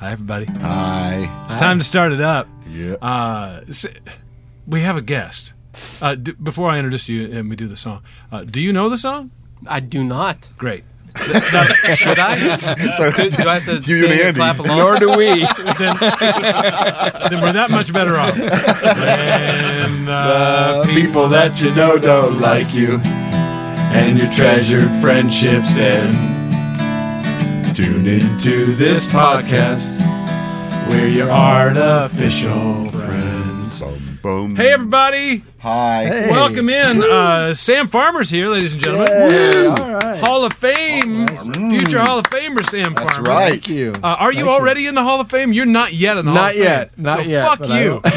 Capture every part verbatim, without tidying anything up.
Hi, everybody. Hi. It's time to start it up. Yeah. Uh, s- we have a guest. Uh, d- before I introduce you and we do the song, uh, do you know the song? I do not. Great. Now, should I? So, Do, do I have to you sing and and Andy. clap along? Nor do we. then, then we're that much better off. And uh, people that you know don't like you, and your treasured friendships end. Tune into this podcast where you aren't official friends. Boom, boom. hey, everybody. Hi. Hey. Welcome in. Uh, Sam Farmer's here, ladies and gentlemen. Hey, all right. Hall of Fame. Future Hall of Famer Sam That's Farmer. right. Thank you. Uh, are you Thank already in the Hall of Fame? You're not yet in the Hall Not of Fame. yet. Not so yet, fuck but I you. will.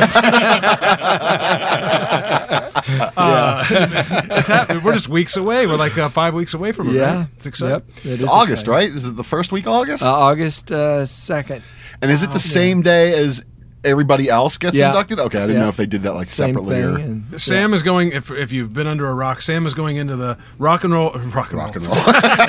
uh, it's happening. We're just weeks away. We're like uh, five weeks away from it. Yeah. Right? It's exciting. Yep. It It's is August, exciting. right? Is it the first week of August? Uh, August uh, second. and is it the same day as everybody else gets Yeah. inducted? Okay, I didn't Yeah. know if they did that like Same separately thing. or And, Sam is going. If if you've been under a rock, Sam is going into the rock and roll, rock and rock roll, and roll.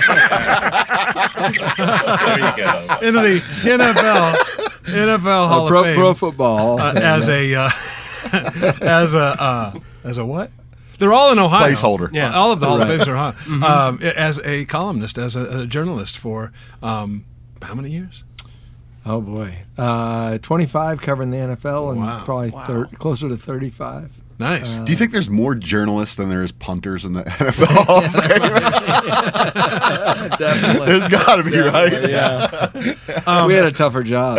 There you go. into the N F L, N F L Hall uh, pro, of Fame pro football. uh, as a uh, as a uh, as a what? They're all in Ohio. Placeholder. Yeah. All of the Hall Right. of Fames are Ohio. Um, as a columnist, as a, a journalist for um, how many years? Oh boy, uh, twenty-five covering the N F L and Wow. probably Wow. thir- closer to thirty-five. Nice. Uh, Do you think there's more journalists than there is punters in the N F L Hall of Fame? Definitely. There's got to be, right? Yeah. we had a tougher job.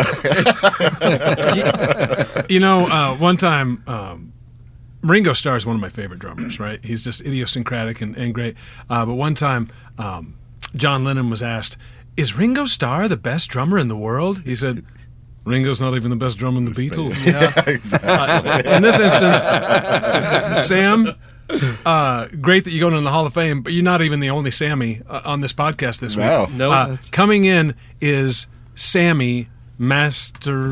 You know, uh, one time, um, Ringo Starr is one of my favorite drummers, right? He's just idiosyncratic and, and great. Uh, but one time, um, John Lennon was asked, is Ringo Starr the best drummer in the world? He said, Ringo's not even the best drummer in the Beatles. Yeah, exactly. Uh, in this instance, Sam, uh, great that you're going in the Hall of Fame, but you're not even the only Sammy uh, on this podcast this No. week. No. Uh, coming in is Sammy Master.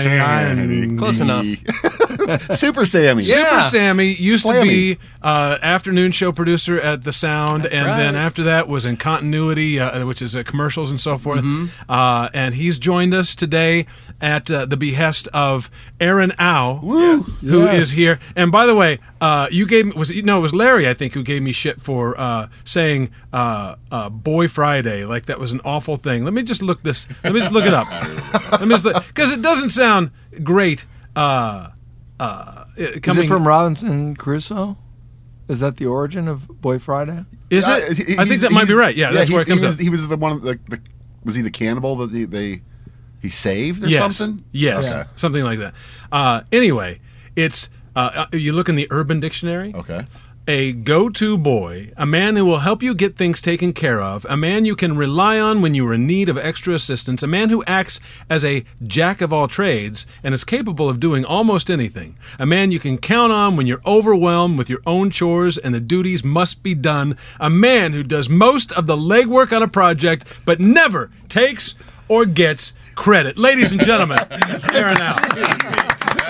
Close enough. Super Sammy. Super Yeah. Sammy used Slammy. to be uh, afternoon show producer at The Sound, That's and right. then after that was in Continuity, uh, which is uh, commercials and so forth. Uh, and he's joined us today at uh, the behest of Aaron Au, who is Yes. here. And by the way, uh, you gave me was it, no, it was Larry I think who gave me shit for uh, saying uh, uh, "Boy Friday" like that was an awful thing. Let me just look this. Let me just look it up. Let me just because it doesn't sound great. Uh, uh, Is coming it from Robinson Crusoe? Is that the origin of Boy Friday? Is Yeah, it? he- I think he's- that might be he's- right. Yeah, that's he, where it comes he was, up. He was the one. Of the, the was he the cannibal that they, they he saved or Yes. something? Yes, Okay. something like that. Uh, anyway, it's uh, you look in the Urban Dictionary. Okay. A go-to boy, a man who will help you get things taken care of, a man you can rely on when you are in need of extra assistance, a man who acts as a jack of all trades and is capable of doing almost anything, a man you can count on when you're overwhelmed with your own chores and the duties must be done, a man who does most of the legwork on a project but never takes or gets credit. Ladies and gentlemen, Aaron Au.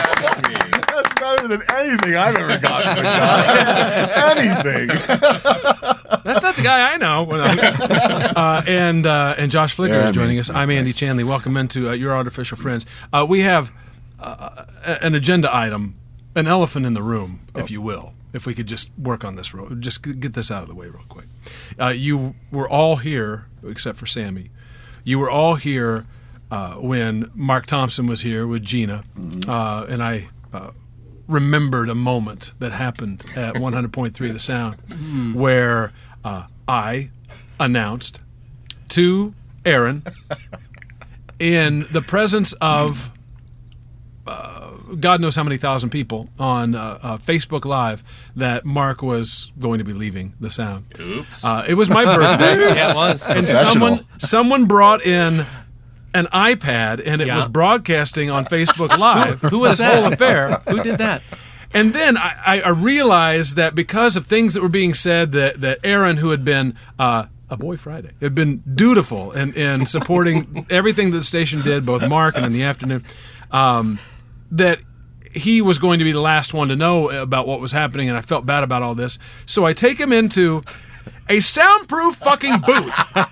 That's better than anything I've ever gotten. from a guy. Anything. That's not the guy I know. uh, and uh, and Josh Flicker Yeah, is joining me. us. I'm Andy Chanley. Welcome into uh, Your Artificial Friends. Uh, we have uh, an agenda item, an elephant in the room, if you will. If we could just work on this, real, just g- get this out of the way real quick. Uh, you were all here, except for Sammy. You were all here uh, when Mark Thompson was here with Gina, uh, and I. Uh, remembered a moment that happened at one hundred point three The Sound where uh, I announced to Aaron in the presence of uh, God knows how many thousand people on uh, uh, Facebook Live that Mark was going to be leaving The Sound. Oops. Uh, it was my birthday. Yeah, it was. And Professional. someone someone brought in an iPad and it Yeah. was broadcasting on Facebook Live. Who was this that? whole affair. Who did that? And then I, I- I realized that because of things that were being said, that that Aaron, who had been uh, a boy Friday, had been dutiful in, in supporting everything that the station did, both Mark and in the afternoon, um, that he was going to be the last one to know about what was happening, and I felt bad about all this. So I take him into a soundproof fucking booth.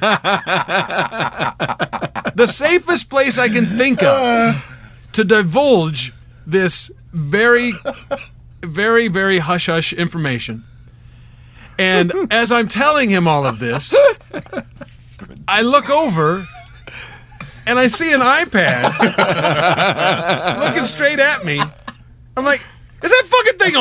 The safest place I can think of to divulge this very, very, very hush-hush information. And as I'm telling him all of this, I look over and I see an iPad looking straight at me. I'm like, is that fucking thing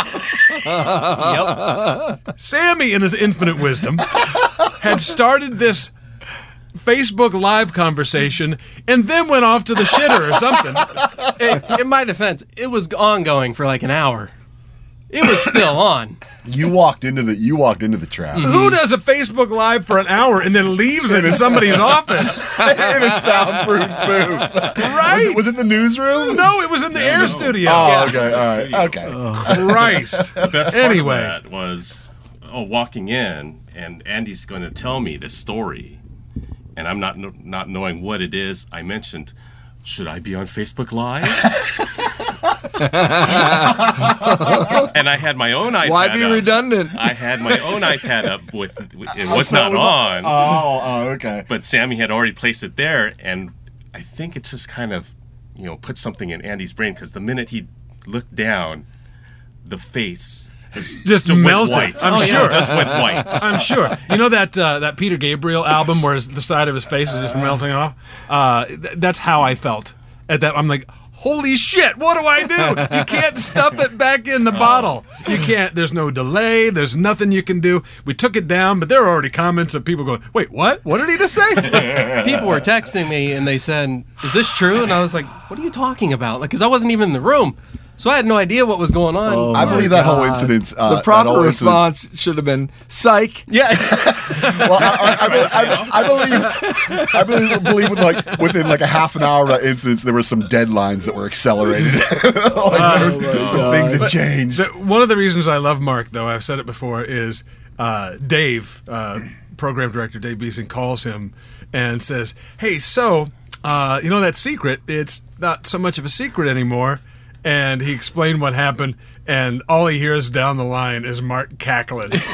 on? Yep. Sammy, in his infinite wisdom, had started this Facebook Live conversation and then went off to the shitter or something. Hey, in my defense, it was ongoing for like an hour. It was still on. You walked into the you walked into the trap. Who does a Facebook Live for an hour and then leaves it in somebody's office? In a soundproof booth. Right? Was it, was it the newsroom? No, it was in the air studio. Oh, okay, all right, okay. Christ. The best part Anyway. of that was oh, walking in, and Andy's going to tell me this story, and I'm not kn- not knowing what it is. I mentioned, should I be on Facebook Live? And I had my own iPad. Why be up. redundant? I had my own iPad up with it was So not it was on, Oh, oh, okay. but Sammy had already placed it there, and I think it just kind of, you know, put something in Andy's brain because the minute he looked down, the face was Just went melted. white. I'm Oh, yeah, sure. just went white. I'm sure. You know that uh, that Peter Gabriel album where his, the side of his face is just melting off? Uh, th- that's how I felt at that. I'm like, holy shit, what do I do? You can't stuff it back in the bottle. You can't. There's no delay. There's nothing you can do. We took it down, but there are already comments of people going, wait, what? What did he just say? People were texting me and they said, "Is this true?" And I was like, "What are you talking about?" Like, because I wasn't even in the room, so I had no idea what was going on. Oh, I my believe that whole God. incident. Uh, the proper that whole incident- response should have been psych. Yeah. Well, I, I, I, be- I, I believe, I believe, believe with like within like a half an hour of that incident, there were some deadlines that were accelerated. Like, there was, some God. things had changed. The- one of the reasons I love Mark, though, I've said it before, is uh, Dave, uh, program director Dave Beeson, calls him and says, hey, so, uh, you know that secret, it's not so much of a secret anymore. And he explained what happened, and all he hears down the line is Mark cackling. Like,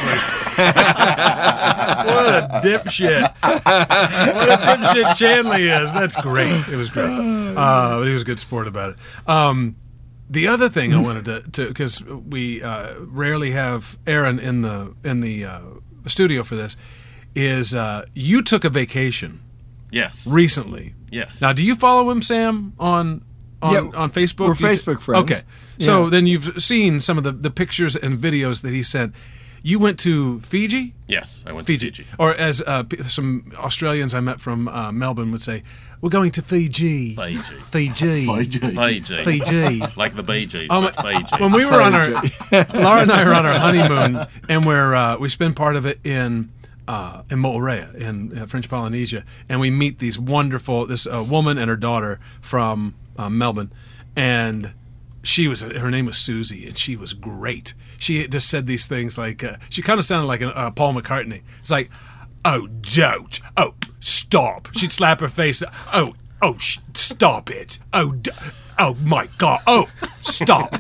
what a dipshit. What a dipshit Chanley is. That's great. It was great. Uh, but he was a good sport about it. Um, the other thing I wanted to, to because we uh, rarely have Aaron in the in the uh, studio for this, is uh, you took a vacation Yes. recently. Yes. Now, do you follow him, Sam, on on, Yeah, on Facebook? we're Do you s- Facebook friends. Okay. So Yeah. then you've seen some of the, the pictures and videos that he sent. You went to Fiji? Yes, I went Fiji. to Fiji. Or as uh, p- some Australians I met from uh, Melbourne would say, we're going to Fiji. Fiji. Fiji. Fiji. Fiji. Fiji. Like the Bee Gees, Oh, but my- Fiji. When we were on our, Fiji. Laura and I are on our honeymoon, and we're uh, we spend part of it in uh, in Moorea in uh, French Polynesia, and we meet these wonderful this uh, woman and her daughter from uh, Melbourne, and she was her name was Susie, and she was great. She just said these things like uh, she kind of sounded like a, uh, Paul McCartney. It's like, oh, don't, oh, stop. She'd slap her face. Oh, oh, sh- stop it. Oh, d- oh my God. Oh, stop.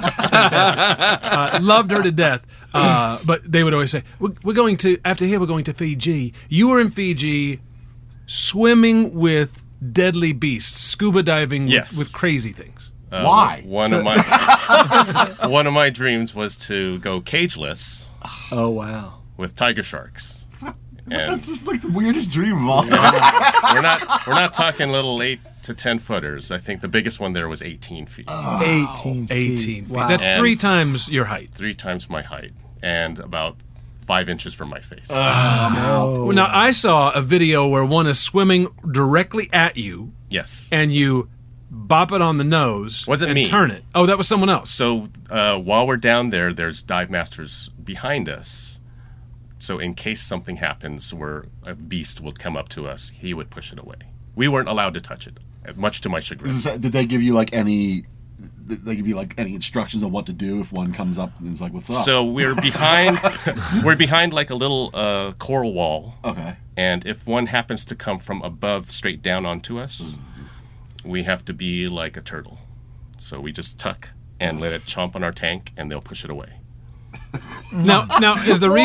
uh, loved her to death. Uh, but they would always say, we're, we're going to, after here, we're going to Fiji. You were in Fiji swimming with deadly beasts, scuba diving with, Yes. with crazy things. Uh, Why? One of my one of my dreams was to go cageless Oh wow. with tiger sharks. And That's just like the weirdest dream of all time. we're not we're not talking little eight to ten footers. I think the biggest one there was eighteen feet, Eighteen. feet. eighteen feet. Wow. That's And- three times your height. three times my height, and about five inches from my face. Well, now, I saw a video where one is swimming directly at you, yes. and you bop it on the nose Wasn't and me. turn it. Oh, that was someone else. So uh, while we're down there, there's dive masters behind us. So in case something happens where a beast would come up to us, he would push it away. We weren't allowed to touch it, much to my chagrin. Is that- Did they give you like any? Did they give you like any instructions on what to do if one comes up and is like, "What's up?" So we're behind, we're behind like a little uh, coral wall, okay. and if one happens to come from above straight down onto us, we have to be like a turtle. So we just tuck and let it chomp on our tank, and they'll push it away. Now, now is the reason?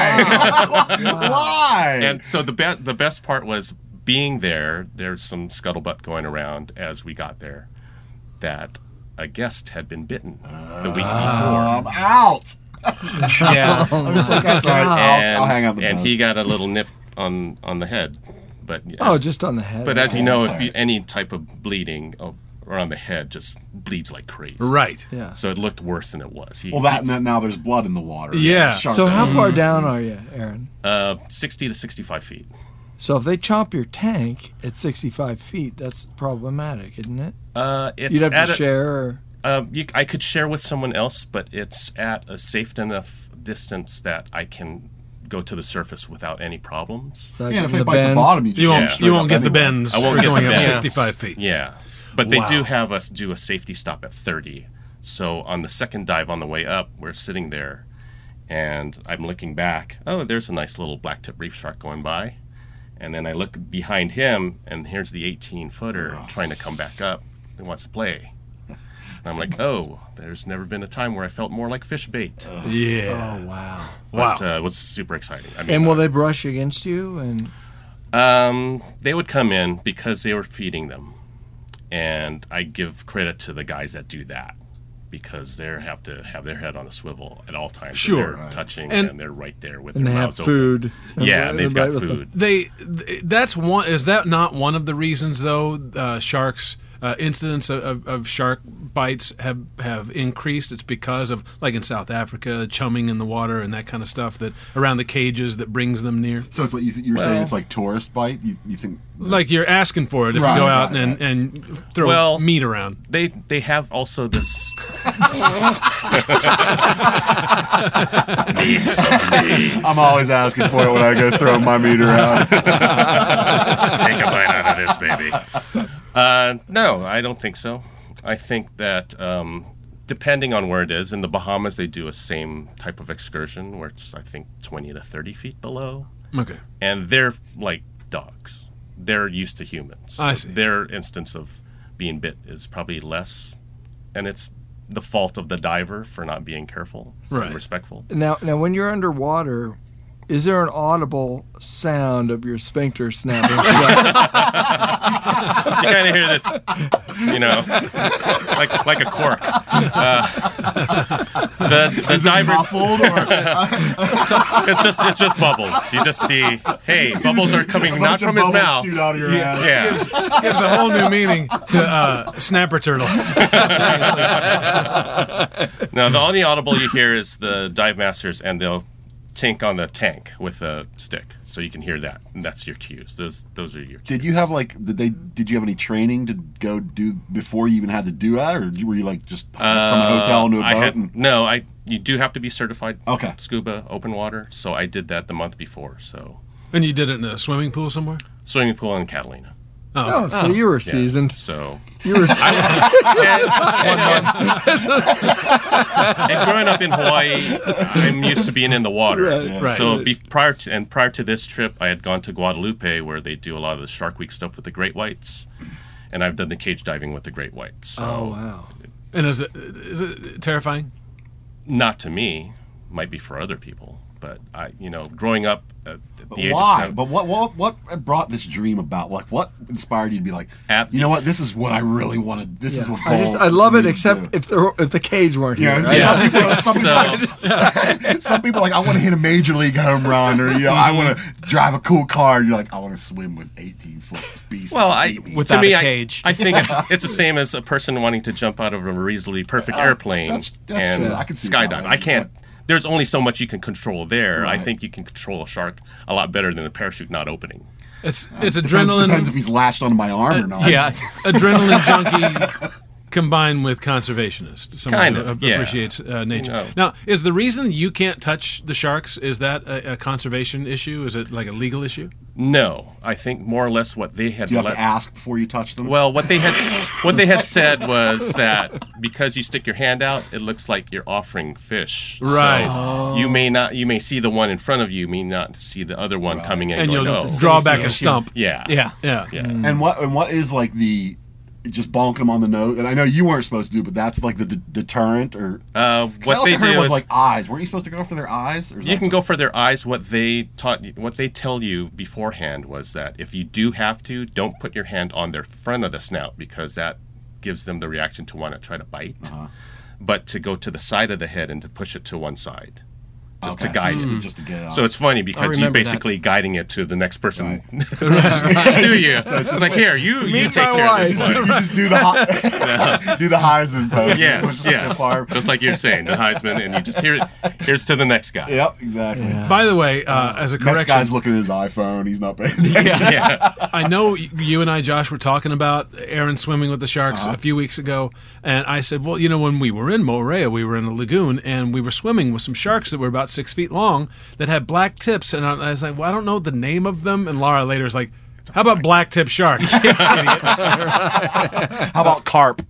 Why? And so the be- the best part was being there. There's some scuttlebutt going around as we got there that a guest had been bitten the week before. I'm out. Yeah. I'm just like, that's all right. and, I'll, I'll hang out the and boat. he got a little nip on, on the head. But Oh, as- just on the head. But as you know, if sorry. you, any type of bleeding of, around the head just bleeds like crazy. Right. Yeah. So it looked worse than it was. He, Well, that and then now there's blood in the water. Yeah. Sharks So are- how far down are you, Aaron? uh, sixty to sixty-five feet. So if they chomp your tank at sixty-five feet, that's problematic, isn't it? Uh, it's You'd have at to a- share. Or, Uh, you, I could share with someone else, but it's at a safe enough distance that I can go to the surface without any problems. like Yeah, and if in they bite the bends. bottom, you just You go won't. straight You won't up get the anyway. bends I won't for get going the up bends. sixty-five feet. Yeah, but they Wow. do have us do a safety stop at thirty. So on the second dive on the way up, we're sitting there, and I'm looking back. Oh, there's a nice little blacktip reef shark going by. And then I look behind him, and here's the eighteen-footer trying to come back up. He wants to play. And I'm like, oh, there's never been a time where I felt more like fish bait. Yeah. Oh wow! Wow. But uh, it was super exciting. I mean, And will uh, they brush against you? And Um, they would come in because they were feeding them, and I give credit to the guys that do that because they have to have their head on a swivel at all times. Sure. they're Right. touching And- and, they're right there with and they their have mouths food. open. Yeah, they've got Right with them. food. They. th- That's one. Is that not one of the reasons though? Uh, sharks. Uh, incidents of, of, of shark bites have, have increased. It's because of, like in South Africa, chumming in the water and that kind of stuff that around the cages that brings them near. So it's like you th- you're saying Well- it's like tourist bite. You, you think Like you're asking for it if Right, you go out right, and, right. and throw Well- meat around. They they have also this I'm always asking for it when I go throw my meat around. take a bite out of this baby. Uh, no, I don't think so. I think that um, depending on where it is, in the Bahamas they do a same type of excursion where it's I think twenty to thirty feet below, Okay. and they're like dogs. They're used to humans. I see. Their instance of being bit is probably less, and it's the fault of the diver for not being careful Right. and respectful. Now, now, when you're underwater, is there an audible sound of your sphincter snapping shut? You kind of hear this, you know, like like a cork. Uh, the the Is it divers, muffled or it's just it's just bubbles. You just see, hey, bubbles are coming a not bunch of from his bubbles mouth. shoot out of your ass? Yeah, Gives a whole new meaning to uh, snapper turtle. no, the only audible you hear is the dive masters, and they'll tink on the tank with a stick, so you can hear that, and that's your cues. Those those are your cues. Did you have like did they did you have any training to go do before you even had to do that, or were you like just from a hotel into a boat? I had, and, no, I you do have to be certified Okay. scuba open water, so I did that the month before. So And you did it in a swimming pool somewhere? swimming pool in Catalina. Oh, so you were Yeah, seasoned. So You were. seasoned. and, and, and, and growing up in Hawaii, I'm used to being in the water. Right, right. So be, prior to and prior to this trip, I had gone to Guadalupe, where they do a lot of the Shark Week stuff with the great whites, and I've done the cage diving with the great whites. So Oh wow! And is it is it terrifying? not to me, might be for other people, but I, you know, growing up at But the age why? of seven, But what what what brought this dream about? Like what inspired you to be like, At you know what? This is what I really wanted. This is Yeah. what I just goal I love it, me to except do. if the if the cage weren't Yeah, here. Right? some people, some, So- people some people are like, I want to hit a major league home run, or you know, I want to drive a cool car. And you're like, I want to swim with eighteen foot beast. Well, I baby. Without to me, a I- cage. I, think it's it's the same as a person wanting to jump out of a reasonably perfect airplane that's- that's and true. I can see that. skydive. I can't. There's only so much you can control there. I Right. think you can control a shark a lot better than a parachute not opening. It's it's Depends, adrenaline. depends if he's lashed onto my arm or not. Yeah. adrenaline junkie combined with conservationist. Someone Kind who of, a- yeah. appreciates uh, nature. No. Now, is the reason you can't touch the sharks, is that a, a conservation issue? Is it like a legal issue? No, I think more or less what they had. Do you have let- to ask before you touch them? Well, what they had what they had said was that because you stick your hand out, it looks like you're offering fish. Right. So you may not you may see the one in front of you, may not see the other one coming in. And going, you'll oh. draw back a issue. stump. Yeah. Yeah. Yeah. Yeah. and what and what is like the just bonking them on the nose. And I know you weren't supposed to do, but that's like the d- deterrent, or Uh, 'cause I what also they heard do was is like eyes. Weren't you supposed to go for their eyes? Or is you that can just- go for their eyes. What they taught, you- what they tell you beforehand was that if you do have to, don't put your hand on their front of the snout because that gives them the reaction to want to try to bite. Uh-huh. But to go to the side of the head and to push it to one side, just Okay. to guide just, you. to, just to get it out. So it's funny because you're remember that. basically guiding it to the next person. Do you? So it's like, here, you, you Meet take my care of wife. this one. you just do the He- do the Heisman pose. Yes, Push the yes. farm. Just like you're saying, the Heisman, and you just hear it. Here's to the next guy. Yep, exactly. By the way, uh, as a Next correction, guy's looking at his iPhone. He's not paying attention. Yeah. I know y- you and I, Josh, were talking about Aaron swimming with the sharks Uh-huh. a few weeks ago, and I said, well, you know, when we were in Moorea, we were in a lagoon, and we were swimming with some sharks that were about six feet long that had black tips, and I, I was like, well, I don't know the name of them, and Laura later is like, how about black tip shark? Idiot. How about carp?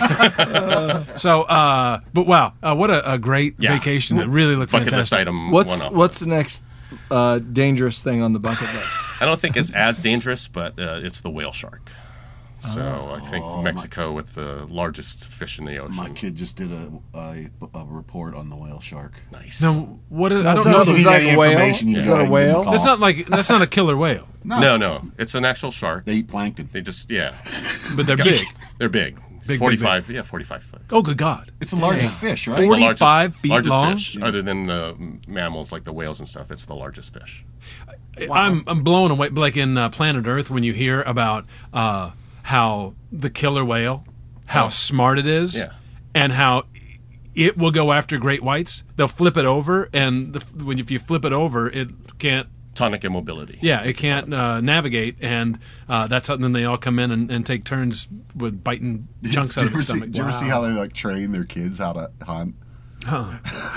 So, uh, but wow, uh, what a, a great Yeah. vacation! It really looked Bucket list fantastic. item. What's one off. what's the next uh, dangerous thing on the bucket list? I don't think it's as dangerous, but uh, it's the whale shark. So I think Mexico with the largest fish in the ocean. My kid just did a, a, a report on the whale shark. Nice. Now, what? Is, I That's don't not- know. If is you that need any a whale? information, you Is go that a ahead and give them whale? call. That's not like that's not a killer whale, No, no, it's an actual shark. They eat plankton. They just yeah, but they're big. they're big. big, forty-five, yeah, forty-five foot. Oh, good God! It's the largest fish, right? It's the largest- forty-five feet largest long? fish, other than the mammals like the whales and stuff. It's the largest fish. I'm I'm blown away. Like in uh, Planet Earth, when you hear about uh, how the killer whale, how Oh. smart it is, Yeah. and how it will go after great whites. They'll flip it over, and the, when if you flip it over, it can't. Tonic immobility. Yeah, it can't uh, navigate, and uh, that's how then they all come in and, and take turns with biting chunks Did out you of its ever see, stomach. did you ever see how they like train their kids how to hunt? Huh.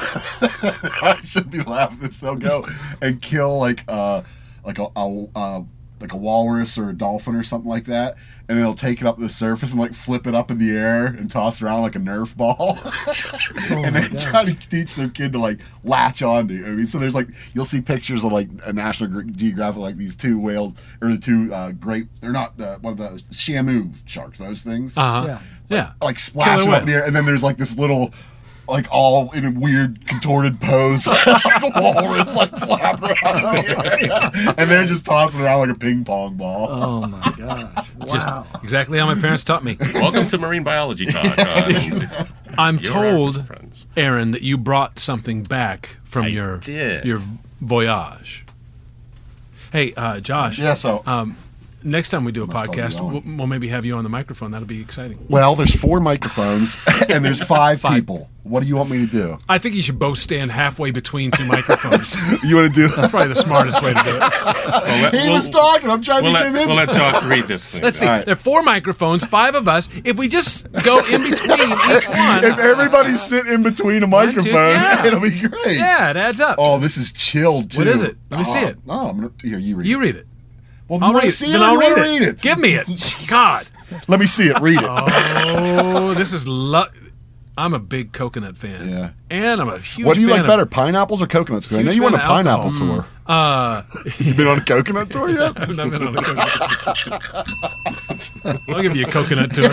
I should be laughing. This they'll go and kill like uh like a, a uh, like a walrus or a dolphin or something like that, and they'll take it up to the surface and like flip it up in the air and toss it around like a Nerf ball, and they try to teach their kid to like latch onto. You know what I mean, so there's like you'll see pictures of like a National Geographic, like these two whales or the two uh, great. They're not the one of the Shamu sharks. Those things. Uh-huh. Yeah. Yeah. Like splashing Killer up in the air, and then there's like this little, like all in a weird contorted pose, like a walrus like flapping around in the air, and they're just tossing around like a ping pong ball. Oh my gosh! Just Wow. exactly how my parents taught me. Welcome to Marine Biology Talk. On I'm Your told, Artificial Friends. Aaron, that you brought something back from I your did. your voyage. Hey, uh, Josh. Yeah, so- um, next time we do a Must all be podcast, going. we'll, we'll maybe have you on the microphone. That'll be exciting. Well, there's four microphones, and there's five, Five. people. What do you want me to do? I think you should both stand halfway between two microphones. You want to do? Probably the smartest way to do it. Well, let- He we'll- was talking. I'm trying We'll to let, get him in. we'll let Josh read this thing. Let's see. All right. There are four microphones, five of us. If we just go in between each one, If everybody sit in between a One, two, microphone, yeah. it'll be great. yeah, it adds up. Oh, this is chilled too. What is it? Let me see Oh, it. No, I'm gonna, here. You read. You it. read it. Well, I'll you want read to it. see it? Then or I'll you read wanna it. read it. Give me it. God. Let me see it. Read it. Oh, this is. Lo- I'm a big coconut fan. Yeah. And I'm a huge. What do you fan like of- better, pineapples or coconuts? Because I know Huge you went on a fan of pineapple alcohol. tour. Uh, You been on a coconut tour yet? I've not been on a coconut. I'll give you a coconut tour.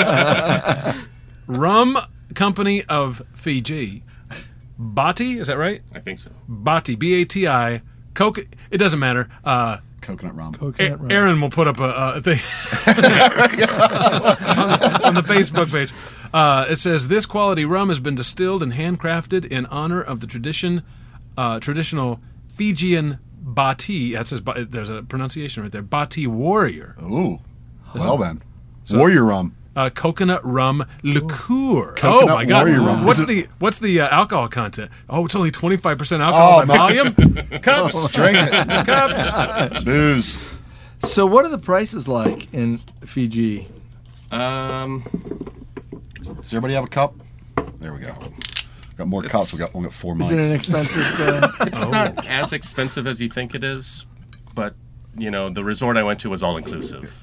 Rum Company of Fiji. Bati, is that right? I think so. Bati, B A T I. Coca. It doesn't matter. Uh, Coconut rum. A- Coconut rum. Aaron will put up a, a thing on, on the Facebook page. Uh, it says this quality rum has been distilled and handcrafted in honor of the tradition, uh, traditional Fijian Bati. That says Ba- there's a pronunciation right there. Bati warrior, Ooh. Well then. Warrior rum. uh, coconut rum liqueur. oh Coconut my God! warrior rum. What's Is it- the what's the uh, alcohol content? Oh, it's only twenty-five percent alcohol Oh, by my- volume. Cups, Drink it. cups. Booze. So, what are the prices like in Fiji? Um, Does everybody have a cup? There we go. Got more It's- cups. We got, we got four Is it an mics. expensive? Uh, it's not as expensive as you think it is, but you know the resort I went to was all inclusive.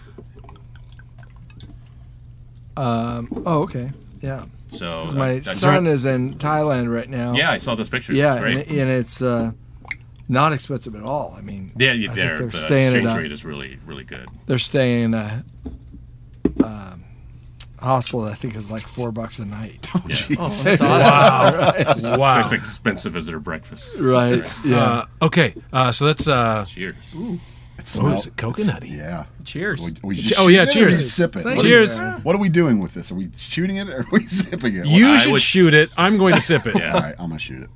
um, oh, okay. Yeah. So 'Cause my I- I- son is in Thailand right now. Yeah, I saw those pictures. Yeah, It's great. and, and it's uh, not expensive at all. I mean, yeah, you I think there. they're The staying at exchange a- rate is really, really good. they're staying in a, um, hospital, I think it was like four bucks a night. Oh, that's awesome. Wow. Wow. It's expensive visitor breakfast. Right. Yeah. Uh, okay. Uh, so that's. Uh, Cheers. It oh, smells is it coconutty? Yeah. Cheers. We, we just Oh, yeah, shoot it or cheers. we sip it. Thank What, you, are we, Cheers. man. what are we doing with this? Are we shooting it or are we sipping it? You I should would shoot it. s- I'm going to sip it. Yeah. All right, I'm gonna shoot it.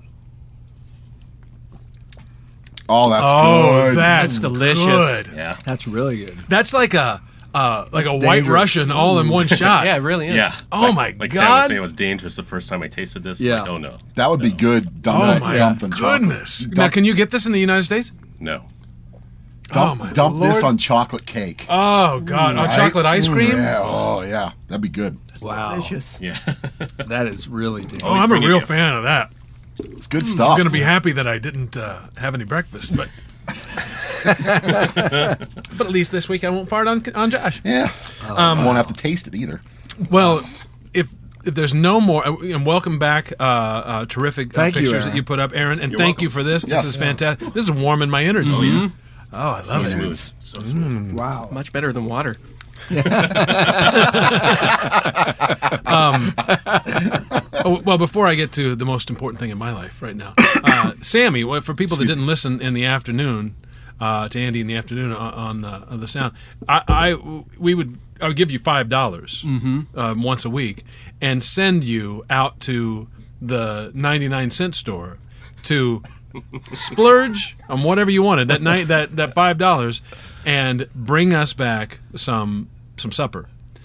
Oh, that's Oh, good. that's delicious. good. Yeah. That's really good. That's like a uh, like a white dangerous. Russian all in one shot. Yeah, it really is. Yeah. Oh, like, my like Sam was God. saying, it was dangerous the first time I tasted this. Yeah. Like, oh no. That would be good. Dump, Oh my dumped in chocolate. goodness! Now, Dump, can you get this in the United States? No. Oh dump, my dump this Lord. on chocolate cake. Oh God! On Right? chocolate ice cream? Yeah. Oh yeah, that'd be good. Wow! Delicious. Yeah. That is really tasty. Oh, I'm a bring it real gifts. fan of that. It's good stuff. I'm going to be happy that I didn't uh, have any breakfast, but but at least this week I won't fart on on Josh. Yeah. Um, I won't have to taste it either. Well, if if there's no more, uh, and welcome back, uh, uh, terrific uh, Thank you, pictures Aaron. that you put up, Aaron, and You're thank welcome. you for this. Yeah. This is fantastic. This is warming my innards. Oh, yeah. I So love it. smooth. So smooth. Wow. Much better than water. Oh, well, before I get to the most important thing in my life right now, uh, Sammy, well, for people that didn't listen in the afternoon, uh, to Andy in the afternoon on, on, uh, on the sound, I, I we would I would give you five dollars um, once a week and send you out to the ninety-nine cent store to splurge on whatever you wanted that night, that that five dollars, and bring us back some some supper.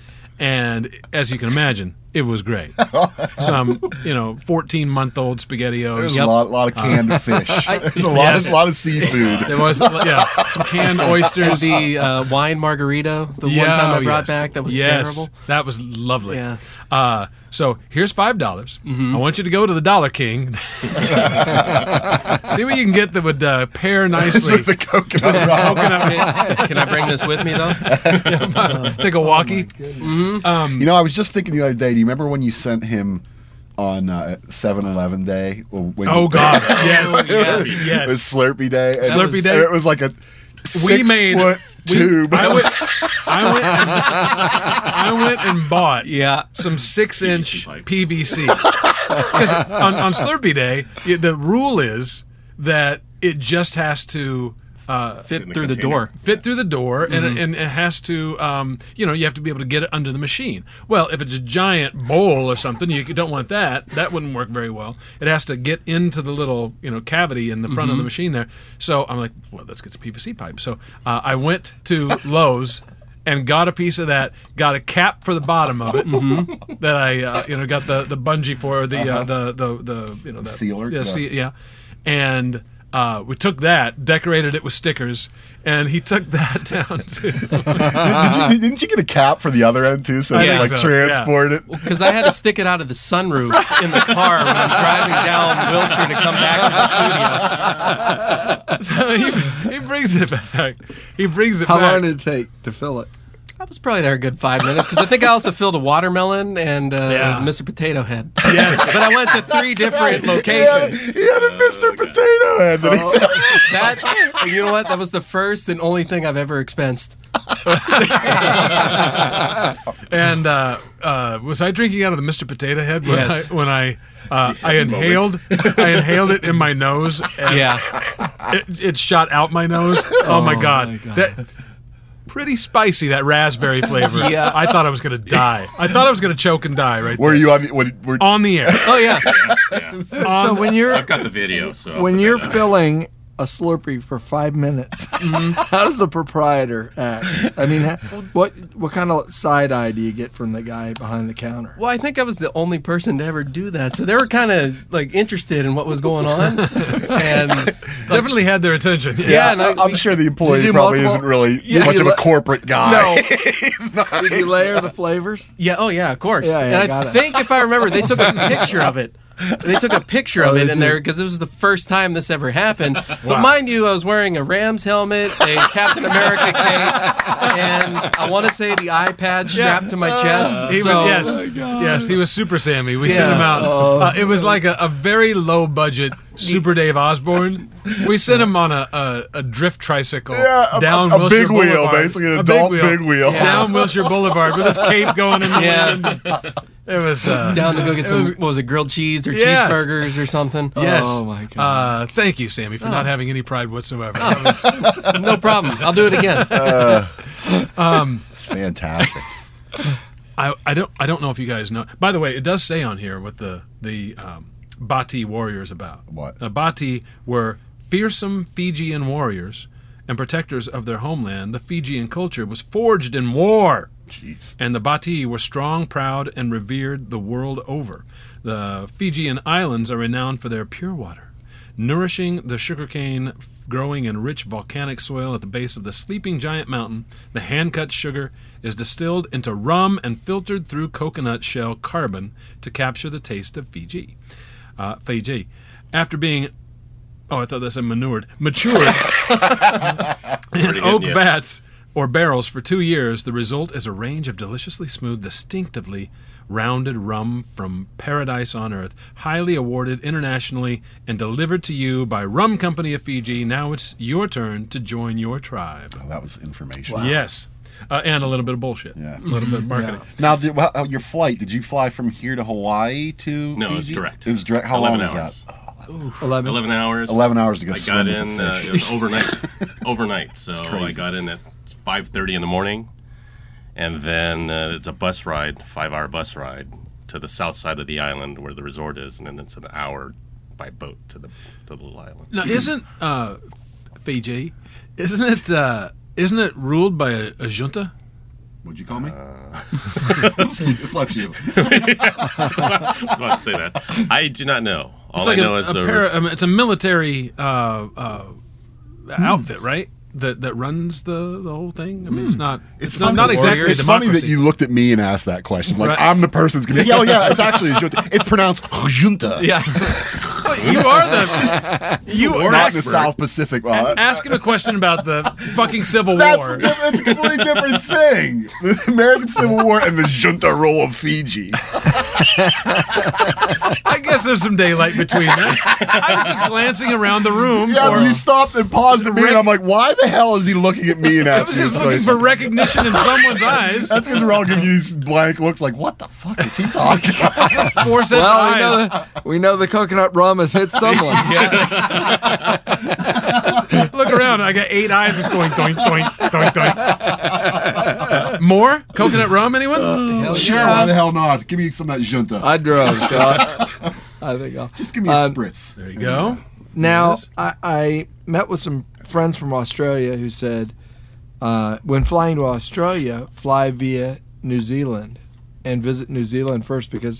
And as you can imagine, it was great. Some, you know, fourteen-month-old SpaghettiOs. There's Yep. a lot, lot of canned fish. There's a lot, Yes. a lot of seafood. There was, yeah, some canned oysters. The uh, wine margarita, the Yeah, one time I oh, brought yes. back, that was yes, terrible. That was lovely. Yeah. Uh, so here's five dollars. I want you to go to the Dollar King. See what you can get that would uh, pair nicely. With the coconut rum. Coconut- Can I bring this with me, though? Take a walkie. You know, I was just thinking the other day. Do you remember when you sent him on uh, seven eleven Day? When Oh God! Yes, Yes. yes, It was yes. Slurpee Day. And Slurpee it was, Day? and it was like a We six made. foot we- tube. I went. I went. And, I went and bought. Yeah. Some six-inch pipe. P V C. Because on, on Slurpee Day, it, the rule is that it just has to uh, Fit In the through the container. door. fit through the door, and, Mm-hmm. it, and it has to, um, you know, you have to be able to get it under the machine. Well, if it's a giant bowl or something, you don't want that. That wouldn't work very well. It has to get into the little, you know, cavity in the front Mm-hmm. of the machine there. So I'm like, well, let's get some P V C pipe. So uh, I went to Lowe's and got a piece of that, got a cap for the bottom of it Mm-hmm. that I, uh, you know, got the, the bungee for, the, uh, the, the, the, you know, the Sealer? Yeah, Yeah. see, yeah. And uh, we took that, decorated it with stickers, and he took that down too. Did you, didn't you get a cap for the other end too, so I you think could, like so, transport it? Because I had to stick it out of the sunroof in the car when I'm driving down Wilshire to come back to the studio. So he, he brings it back. He brings it How back. long did it take to fill it? I was probably there a good five minutes because I think I also filled a watermelon and uh, Yeah. Mister Potato Head. Yes. But I went to three different He had, locations. he had a Mister okay. Potato Head that he filled. That, and you know what? That was the first and only thing I've ever expensed. And uh, uh, was I drinking out of the Mister Potato Head when Yes. I when I uh, I had inhaled I inhaled it in my nose and Yeah. it, it shot out my nose. Oh, my God. That pretty spicy, that raspberry flavor. Yeah. I thought I was gonna die. I thought I was gonna choke and die right Were there. you on? Were, were, On the air. Oh, yeah. Yeah. So when you're I've got the video. So I'll when put you're that up. filling a Slurpee for five minutes, how does the proprietor act? I mean, ha- what what kind of side eye do you get from the guy behind the counter? Well, I think I was the only person to ever do that. So they were kind of like interested in what was going on. And Definitely had their attention. yeah, and I, I'm sure the Did employee you probably multiple- isn't really Yeah, much you of a let- corporate guy. No. He's not. Did you layer the flavors? yeah, oh yeah, of course. Yeah, yeah, and got I it. think if I remember, they took a picture of it. They took a picture Oh, of they it in did. there because it was the first time this ever happened. But mind you, I was wearing a Rams helmet, a Captain America cape, and I want to say the iPad strapped to my chest. He so, was, yes, yes, he was Super Sammy. We sent Yeah. him out. Uh, it was like a, a very low budget Super Dave Osborne. We sent him on a, a, a drift tricycle Yeah, a- down a Wilshire big wheel, Boulevard. basically, an A adult big wheel. down Wilshire Boulevard with his cape going in the Yeah. wind. It was uh, Down to go get it some, was- what was it, grilled cheese or Yes. cheeseburgers or something? Yes. Oh, my God. Uh, thank you, Sammy, for Oh. not having any pride whatsoever. That was- No problem. I'll do it again. It's fantastic. I, I don't I don't know if you guys know. By the way, it does say on here what the the um, Bati warriors about. What? Uh, Bati were fearsome Fijian warriors and protectors of their homeland. The Fijian culture was forged in war. Jeez. And the Bati were strong, proud, and revered the world over. The Fijian islands are renowned for their pure water, nourishing the sugarcane growing in rich volcanic soil at the base of the sleeping giant mountain. The hand-cut sugar is distilled into rum and filtered through coconut shell carbon to capture the taste of Fiji. Uh, Fiji. After being, oh, I thought that said manured, matured in Pretty good, oak yeah. vats or barrels for two years, the result is a range of deliciously smooth, distinctively rounded rum from paradise on earth, highly awarded internationally and delivered to you by Rum Company of Fiji. Now it's your turn to join your tribe. Oh, that was information. Yes. Uh, and a little bit of bullshit. Yeah. A little bit of marketing. Now, did, well, your flight, did you fly from here to Hawaii to No, it was Fiji? direct. It was direct. How long eleven was hours. that? eleven. Eleven hours. eleven hours to go I swim got with in. a Uh, fish. it was overnight. overnight. So I crazy. got in at five thirty in the morning, and then uh, it's a bus ride, five-hour bus ride to the south side of the island where the resort is, and then it's an hour by boat to the to the little island. Now, isn't uh, Fiji, isn't it, uh, isn't it ruled by a, a junta? Would you call me? Uh, Bless you. I was about to say that. I do not know. All It's like I know a, is a the para, I mean, it's a military uh, uh, outfit, right? That that runs the, the whole thing. I mean, it's not. It's, It's not, funny- not exactly It's a funny that democracy. you looked at me and asked that question. Like Right. I'm the person that's gonna. Yeah, oh, yeah. It's actually a junta. It's pronounced junta. Yeah, Well, you are the you are Not in the expert. South Pacific. Well, Ask him a question about the fucking Civil That's, War. the diff- that's a completely different thing. The American Civil War and the junta rule of Fiji. I guess there's some daylight between them. I was just glancing around the room. Yeah, for, but you stopped and paused at me, and I'm like, why the hell is he looking at me and I asking was this just looking question? for recognition in someone's eyes. That's because we're all giving you these blank looks like, what the fuck is he talking about? Four sets Well, we of know, eyes. the, we know the coconut rum has hit someone. Look around. I got eight eyes just going doink, doink, doink, doink. More? Coconut rum, anyone? Hell Sure, yeah. why the hell not? Give me some of that junta. I drove, so I, I think I'll. Just give me a Um, spritz. There you go. Now, Yes. I, I met with some friends from Australia who said, uh, when flying to Australia, fly via New Zealand and visit New Zealand first, because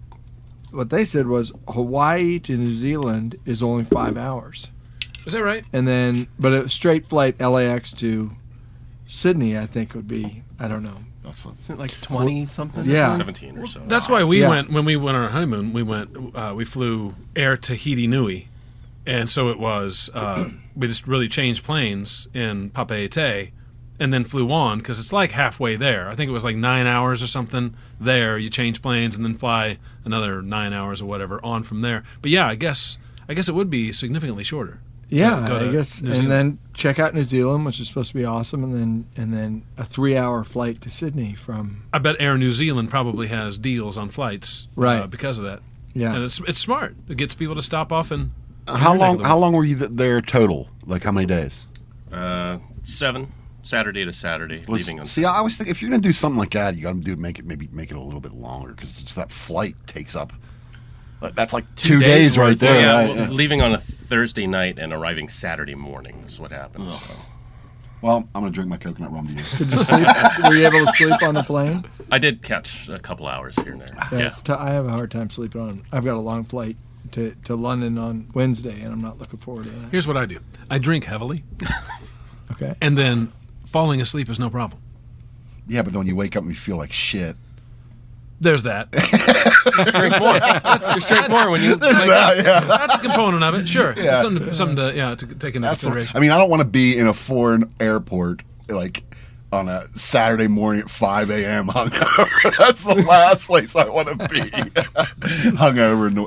what they said was Hawaii to New Zealand is only five hours. Is that right? And then, but a straight flight L A X to Sydney, I think would be, I don't know. That's a- Isn't it like twenty something? Yeah. seventeen or so. That's why we Yeah. went when we went on our honeymoon. We went, uh, we flew Air Tahiti Nui, and so it was. Uh, we just really changed planes in Papeete, and then flew on because it's like halfway there. I think it was like nine hours or something there. You change planes and then fly another nine hours or whatever on from there. But yeah, I guess I guess it would be significantly shorter. Yeah, go to I guess, New and Zealand. then check out New Zealand, which is supposed to be awesome, and then and then a three-hour flight to Sydney from I bet Air New Zealand probably has deals on flights, Right. Uh, because of that. yeah. And it's it's smart. It gets people to stop off and. How and long? regular How ones. long were you th- there total? Like how many days? Uh, seven Saturday to Saturday, Was- leaving on. see, I always think if you're gonna do something like that, you got to do make it maybe make it a little bit longer because it's that flight takes up. like, That's like two, days days, right worth. there. yeah, right? well, Yeah. leaving on a Thursday night and arriving Saturday morning is what happened. So. Well, I'm gonna drink my coconut rum to you. Did you sleep? Were you able to sleep on the plane? I did catch a couple hours here and there. Yeah, Yeah. it's t- I have a hard time sleeping on. I've got a long flight to, to London on Wednesday, and I'm not looking forward to that. Here's what I do. I drink heavily, Okay. and then falling asleep is no problem. Yeah, but then when you wake up and you feel like shit. There's that. Drink more. Just drink more when you. There's that, yeah. That's a component of it. Sure. Yeah. Something, to, something to yeah to take into That's. consideration. I mean, I don't want to be in a foreign airport like on a Saturday morning at five a.m. hungover. That's the last place I want to be hungover. No-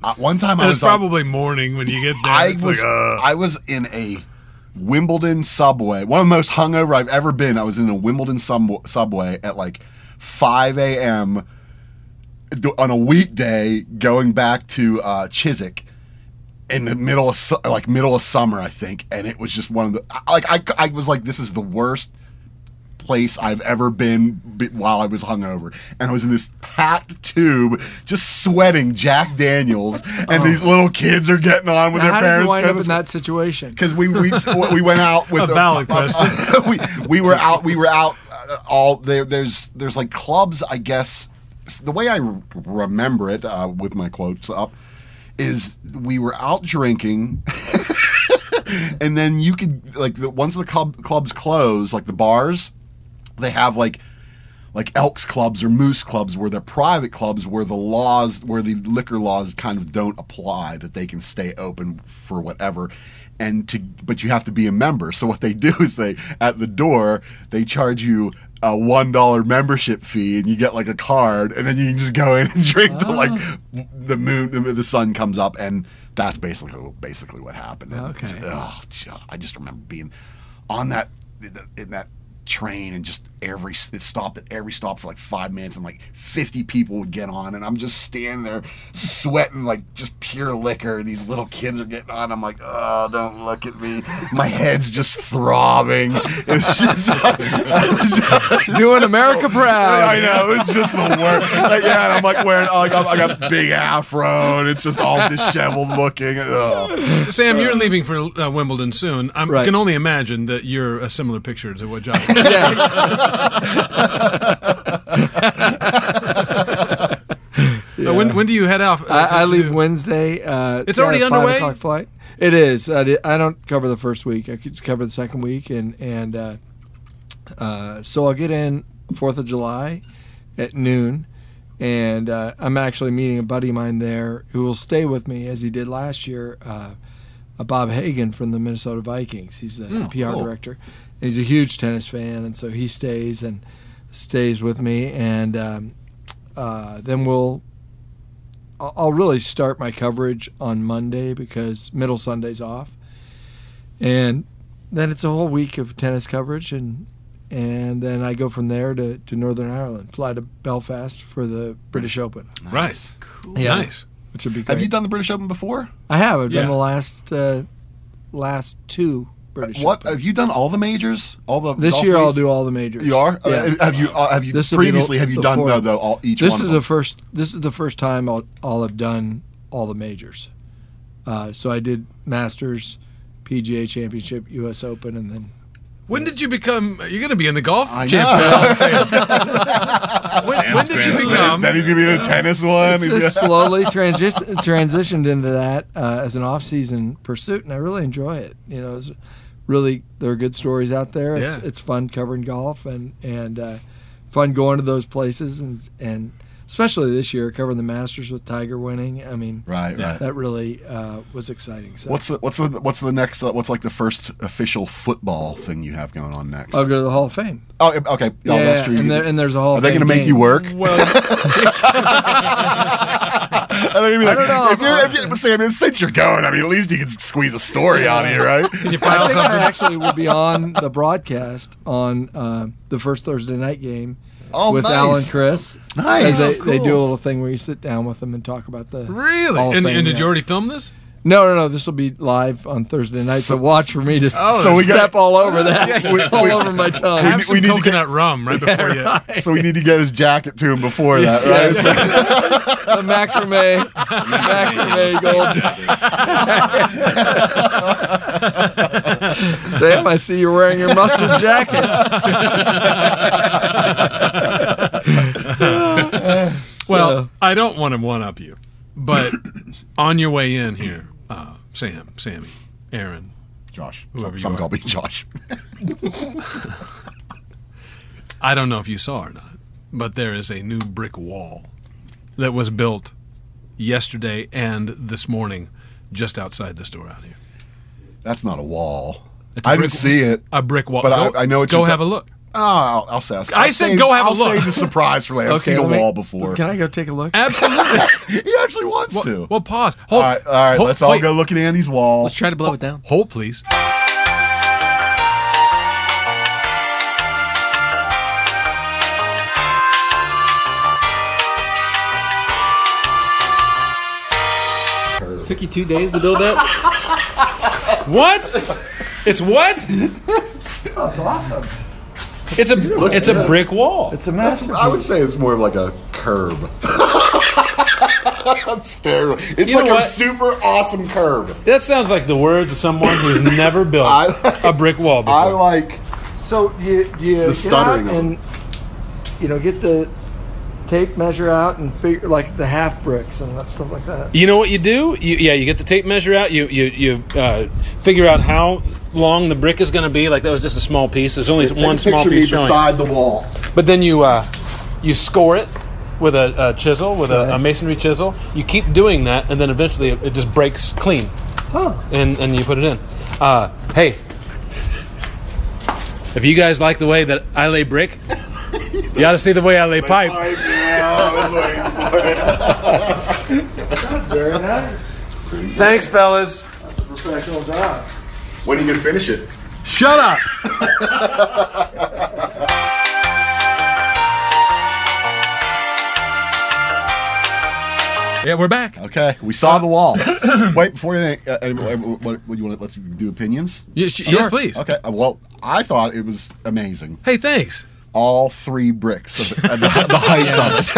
Uh, one time I And was it's on- probably morning when you get there. I It's was like, uh, I was in a Wimbledon subway, one of the most hungover I've ever been. I was in a Wimbledon sub- subway at like five a.m. on a weekday, going back to uh, Chiswick in the middle of su- like middle of summer, I think, and it was just one of the like I I was like, this is the worst place I've ever been be- while I was hungover, and I was in this packed tube, just sweating Jack Daniels, and these little kids are getting on with Now, their how did parents. you wind up going in to- that situation? because we we we went out with A valid question. we we were out we were out uh, all there. There's there's like clubs, I guess. The way I r- remember it, uh, with my quotes up, is we were out drinking, and then you could like the, once the club, clubs close, like the bars, they have like. like Elks clubs or Moose clubs, where they're private clubs, where the laws, where the liquor laws kind of don't apply, that they can stay open for whatever, and to, but you have to be a member. So what they do is they, at the door, they charge you a one dollar membership fee, and you get like a card, and then you can just go in and drink till like the moon, the, the sun comes up, and that's basically basically what happened. And Okay. just- oh, I just remember being on that in that. train, and just every it stopped at every stop for like five minutes, and like fifty people would get on, and I'm just standing there sweating like just pure liquor, and these little kids are getting on. I'm like, oh, don't look at me. My head's just throbbing. It's just, I was just Doing America proud. I know, it's just the worst. Like, yeah, and I'm like wearing, oh, I got, I got big afro, and it's just all disheveled looking. Oh. Sam, you're leaving for uh, Wimbledon soon. I Right. can only imagine that you're a similar picture to what Josh. Yes. Uh, when when do you head out? uh, I, to- I to leave do- Wednesday. Uh, It's got already a five underway? o'clock flight. It is. I, di- I don't cover the first week. I could cover the second week, and and uh, uh, so I'll get in Fourth of July at noon, and uh, I'm actually meeting a buddy of mine there who will stay with me as he did last year. Uh, uh, Bob Hagan from the Minnesota Vikings. He's the P R cool. director, and he's a huge tennis fan, and so he stays and stays with me, and um, uh, then we'll. I'll I'll really start my coverage on Monday because Middle Sunday's off, and then it's a whole week of tennis coverage, and and then I go from there to, to Northern Ireland, fly to Belfast for the British Open, Right. Yeah. Nice. which would be great. Have you done the British Open before? I have. I've Yeah. done the last uh, last two British What Opens. have you done? All the majors? All the This golf year ma- I'll do all the majors. You are? Yeah. Uh, have you? Uh, have you This will be the- previously? Have you the done fourth. no? Though all each This one is of the them? first. This is the first time I'll, I'll have done all the majors. Uh, so I did Masters, P G A Championship, U S Open, and then When did you become? You're going to be in the golf I championship. know. when, when did you become? Then he's gonna be in the tennis one. it's He's just gonna- slowly transis- transitioned into that uh, as an off-season pursuit, and I really enjoy it. You know, it's really there are good stories out there. It's, Yeah. it's fun covering golf and and uh, fun going to those places, and and especially this year covering the Masters with Tiger winning. I mean, Right, right. that really uh, was exciting. So What's the what's the what's the next? Uh, what's like the first official football thing you have going on next? I'll go to the Hall of Fame. Oh, okay. Oh, yeah, that's true. and, there, and there's a Hall Are of they Fame going to make you game. work? Well, Are they gonna be like, I don't know. If you're, if you're, Sam, since you're going, I mean, at least you can squeeze a story out of you, right? can you I file think I something? actually will be on the broadcast on uh, the first Thursday night game Oh, with nice. Alan Chris. Nice. As they, Oh, they cool. do a little thing where you sit down with them and talk about the Really? Hall of And, Fame, and did you yeah. already film this? No, no, no. This will be live on Thursday night, so, watch for me to Oh, So we got- step all over that, We- all we- over my tongue. Have we some need to coconut rum right before you. So we need to get his jacket to him before that, right? So- The macrame, macrame gold. Sam, I see you're wearing your mustard jacket. Well, So- I don't want to one up you, but on your way in here, uh, Sam, Sammy, Aaron, Josh. Whoever Some, you some are. call me Josh. I don't know if you saw or not, but there is a new brick wall that was built yesterday and this morning just outside this door out here. That's not a wall. It's a I brick- didn't see it. A brick wall. But I- Go- I know what Go you're ta- have a look. Oh, I'll, I'll say. I'll, I I'll said save, go have a I'll look. save the surprise for later. I've Okay, seen a let me- wall before. Can I go take a look? Absolutely. He actually wants well, to. well, pause. Hold. all right, all right. hold- let's all wait. go look at Andy's wall. Let's try to blow it down. Hold, please. Took you two days to build that? What? It's what? Oh, it's awesome. It's a it's a brick wall. It's a masterpiece. I would say it's more of like a curb. That's terrible. It's You know like a what? super awesome curb. That sounds like the words of someone who's never built I- a brick wall before. I like. So you you The get stuttering out of and you know get the tape measure out and figure like the half bricks and that stuff like that. You know what you do? You, yeah, you get the tape measure out. You you you uh, figure out how long the brick is going to be. Like that was just a small piece. There's only Take one a small picture of me piece showing. beside the wall. But then you uh, you score it with a, a chisel, with a, Right. a masonry chisel. You keep doing that, and then eventually it, it just breaks clean, Huh. and and you put it in. Uh, hey, if you guys like the way that I lay brick, you ought to see the way I lay pipe. Very nice. Thanks, fellas. That's a professional job. When are you gonna finish it? Shut up. Yeah, we're back. Okay, we saw the wall. Wait, before you think, uh, anyway, what, what you want? Let's do opinions. Yes, yes, please. Okay. uh, Well, I thought it was amazing. Hey, thanks. All three bricks, of it, and the, the height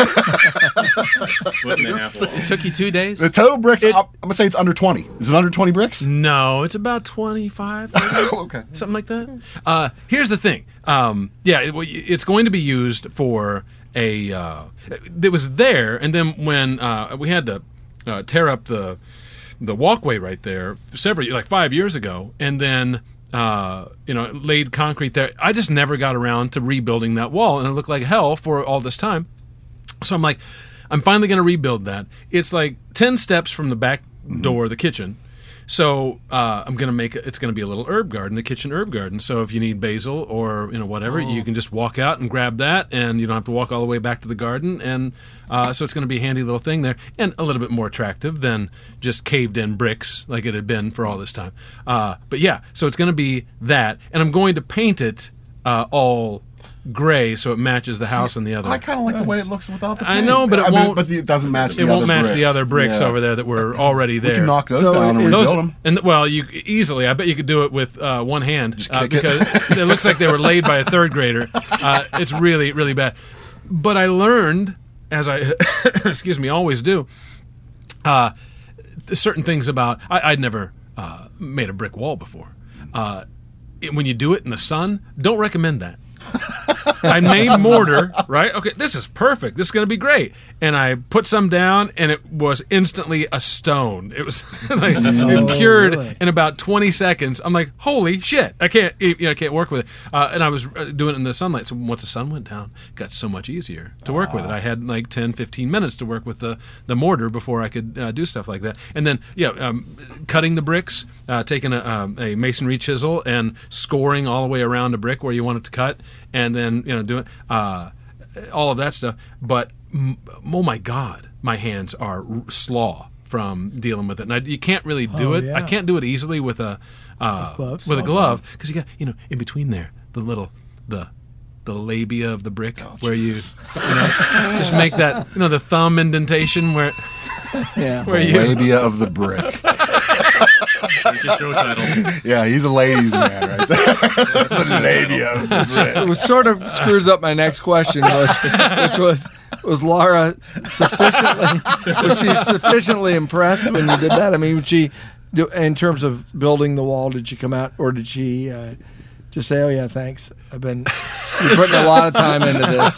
of it. Foot and a half wall. It took you two days? The total bricks, I'm gonna say it's under twenty. Is it under twenty bricks? No, it's about twenty-five, Okay. something like that. Uh, here's the thing. Um, yeah, it, it's going to be used for a. Uh, it was there, and then when uh, we had to uh, tear up the the walkway right there several like five years ago, and then. Uh, you know, laid concrete there. I just never got around to rebuilding that wall, and it looked like hell for all this time. So I'm like, I'm finally going to rebuild that. It's like ten steps from the back door of the kitchen. So uh, I'm going to make it, it's going to be a little herb garden, a kitchen herb garden. So if you need basil or you know whatever, you can just walk out and grab that, and you don't have to walk all the way back to the garden. And uh, so it's going to be a handy little thing there, and a little bit more attractive than just caved-in bricks like it had been for all this time. Uh, but yeah, so it's going to be that, and I'm going to paint it uh, all gray so it matches the house and the other. I kind of like the way it looks without the I paint. know, but it I mean, won't- but it doesn't match. It the won't other match bricks. the other bricks Yeah. over there that were already there. We can knock those So down and is- rebuild Those, them. and well, you easily. I bet you could do it with uh, one hand uh, kick it. because it. looks like they were laid by a third grader. Uh, it's really, really bad. But I learned, as I, excuse me, always do, uh, certain things about. I, I'd never uh, made a brick wall before. Uh, it- when you do it in the sun, don't recommend that. I made mortar, right? Okay, this is perfect. This is going to be great. And I put some down, and it was instantly a stone. It was like it cured really? in about twenty seconds. I'm like, holy shit! I can't, you know, I can't work with it. Uh, and I was uh, doing it in the sunlight. So once the sun went down, it got so much easier to work with it. I had like ten, fifteen minutes to work with the the mortar before I could uh, do stuff like that. And then, yeah, um, cutting the bricks, uh, taking a, um, a masonry chisel and scoring all the way around a brick where you want it to cut, and then you know doing uh, all of that stuff. But m- oh my God, my hands are r- slaw from dealing with it, and I, you can't really do Oh, it. yeah. I can't do it easily with a uh, gloves? with a glove because you got you know in between there the little the the labia of the brick where you you know just make that you know the thumb indentation where Yeah. where you Labia of the brick. It's a show title. Yeah, he's a ladies' man right there. The labia of the brick. It was sort of screws up my next question, which, which was was Laura sufficiently was she sufficiently impressed when you did that? I mean, would she do in terms of building the wall? Did she come out, or did she uh, just say, "Oh yeah, thanks. I've been you're putting a lot of time into this."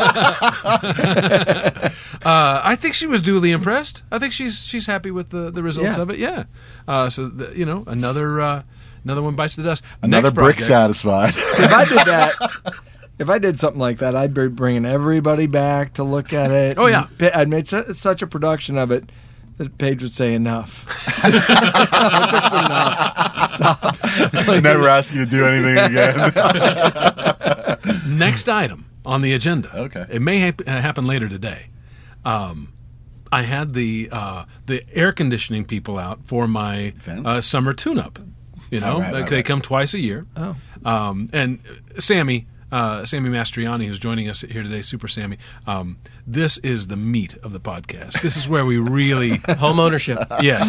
Uh, I think she was duly impressed. I think she's she's happy with the, the results Yeah. of it. Yeah. Uh, so the, you know, another uh, another one bites the dust. Another Next brick project- satisfied. See, if I did that, if I did something like that, I'd be bringing everybody back to look at it. Oh, yeah. And I'd made su- such a production of it that Paige would say enough. Just enough. Stop. Never ask you to do anything again. Next item on the agenda. Okay. It may hap- happen later today. Um, I had the uh, the air conditioning people out for my Fence? uh, summer tune-up. You know, Oh, right, like right, they right. come twice a year. Oh. Um, and Sammy, uh, Sammy Mastriani, who's joining us here today, Super Sammy. Um, this is the meat of the podcast. This is where we really, Home ownership. yes.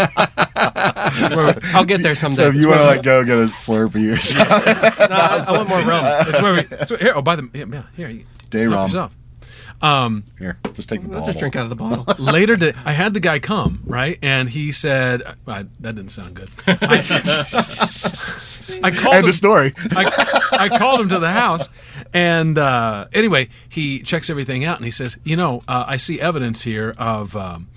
I'll get there someday. So if you want to like go get a Slurpee or something, No, I, I want more rum. It's where we. It's where, here, oh, by the yeah, here, you Day help rum. yourself. Um, here, just take the I'll bottle. just drink out of the bottle. later, to, I had the guy come right, and he said, uh, "That didn't sound good." I, I called End him. of story. I, I called him to the house, and uh, anyway, he checks everything out, and he says, "You know, uh, I see evidence here of um,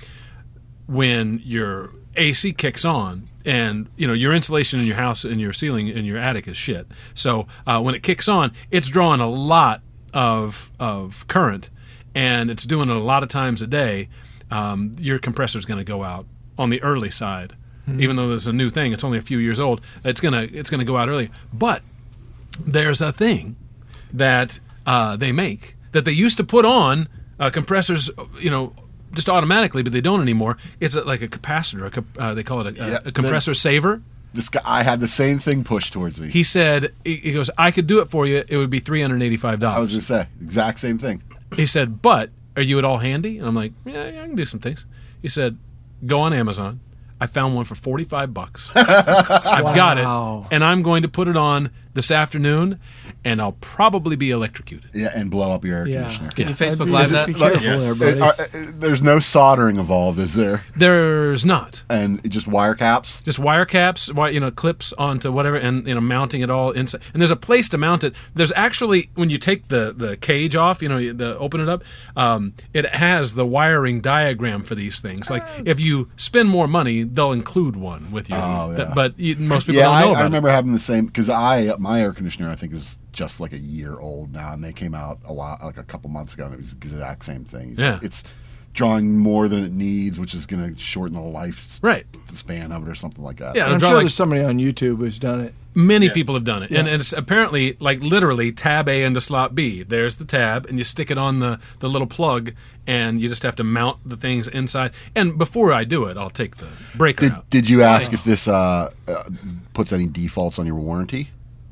when your A C kicks on, and you know your insulation in your house and your ceiling in your attic is shit. So uh, when it kicks on, it's drawing a lot of of current, and it's doing it a lot of times a day. Um, your compressor's going to go out on the early side." Even though this is a new thing, it's only a few years old. It's gonna it's gonna go out early. But there's a thing that uh, they make that they used to put on uh, compressors, you know, just automatically, but they don't anymore. It's a, like a capacitor. A, cap- uh, they call it a, a, Yeah, a compressor saver. This guy, I had the same thing pushed towards me. He said, he he goes, I could do it for you. It would be three hundred eighty-five dollars. I was just say exact same thing. He said, but are you at all handy? And I'm like, yeah, yeah, I can do some things. He said, go on Amazon. I found one for forty-five bucks. I've got Wow. it. And I'm going to put it on this afternoon, and I'll probably be electrocuted. Yeah, and blow up your air Yeah. conditioner. Can you That'd Facebook be- Live just that? Be careful Yes. there, buddy. Uh, uh, there's no soldering involved, is there? There's not. And it just wire caps. Just wire caps, wi- you know, clips onto whatever, and you know, mounting it all inside. And there's a place to mount it. There's actually, when you take the, the cage off, you know, you- the open it up, um, it has the wiring diagram for these things. Like if you spend more money, they'll include one with you. Oh, That- yeah. but you, most people Yeah, don't I, know I about remember having the same because I my air conditioner I think is just like a year old now, and they came out a while like a couple months ago, and it was the exact same thing. It's, Yeah. it's drawing more than it needs, which is going to shorten the life Right. span of it or something like that. Yeah, I'm it'll draw sure like there's somebody on YouTube who's done it. many Yeah. people have done it, and, and it's apparently like literally tab A into slot B. There's the tab, and you stick it on the, the little plug, and you just have to mount the things inside. And before I do it, I'll take the breaker Did, out. did you ask if this uh, uh, puts any defaults on your warranty?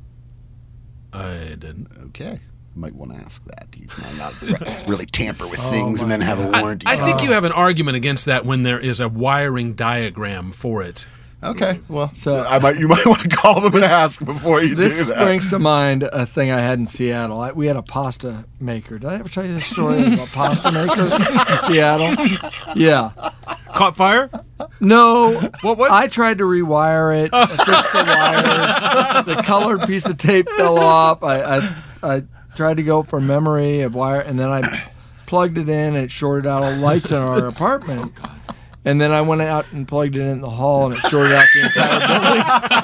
I didn't. Okay. You might want to ask that. Do you might not re- really tamper with things and then have a I, warranty? I think you have an argument against that when there is a wiring diagram for it. Okay, well, So- I might you might want to call them and ask before you This do that. brings to mind a thing I had in Seattle. I, we had a pasta maker. Did I ever tell you this story about pasta maker in Seattle? Yeah. Caught fire? No. What? What? I tried to rewire it, I fixed the wires. The colored piece of tape fell off. I, I I tried to go for memory of wire, and then I plugged it in, and it shorted out all the lights in our apartment. And then I went out and plugged it in the hall, and it shorted out the entire building.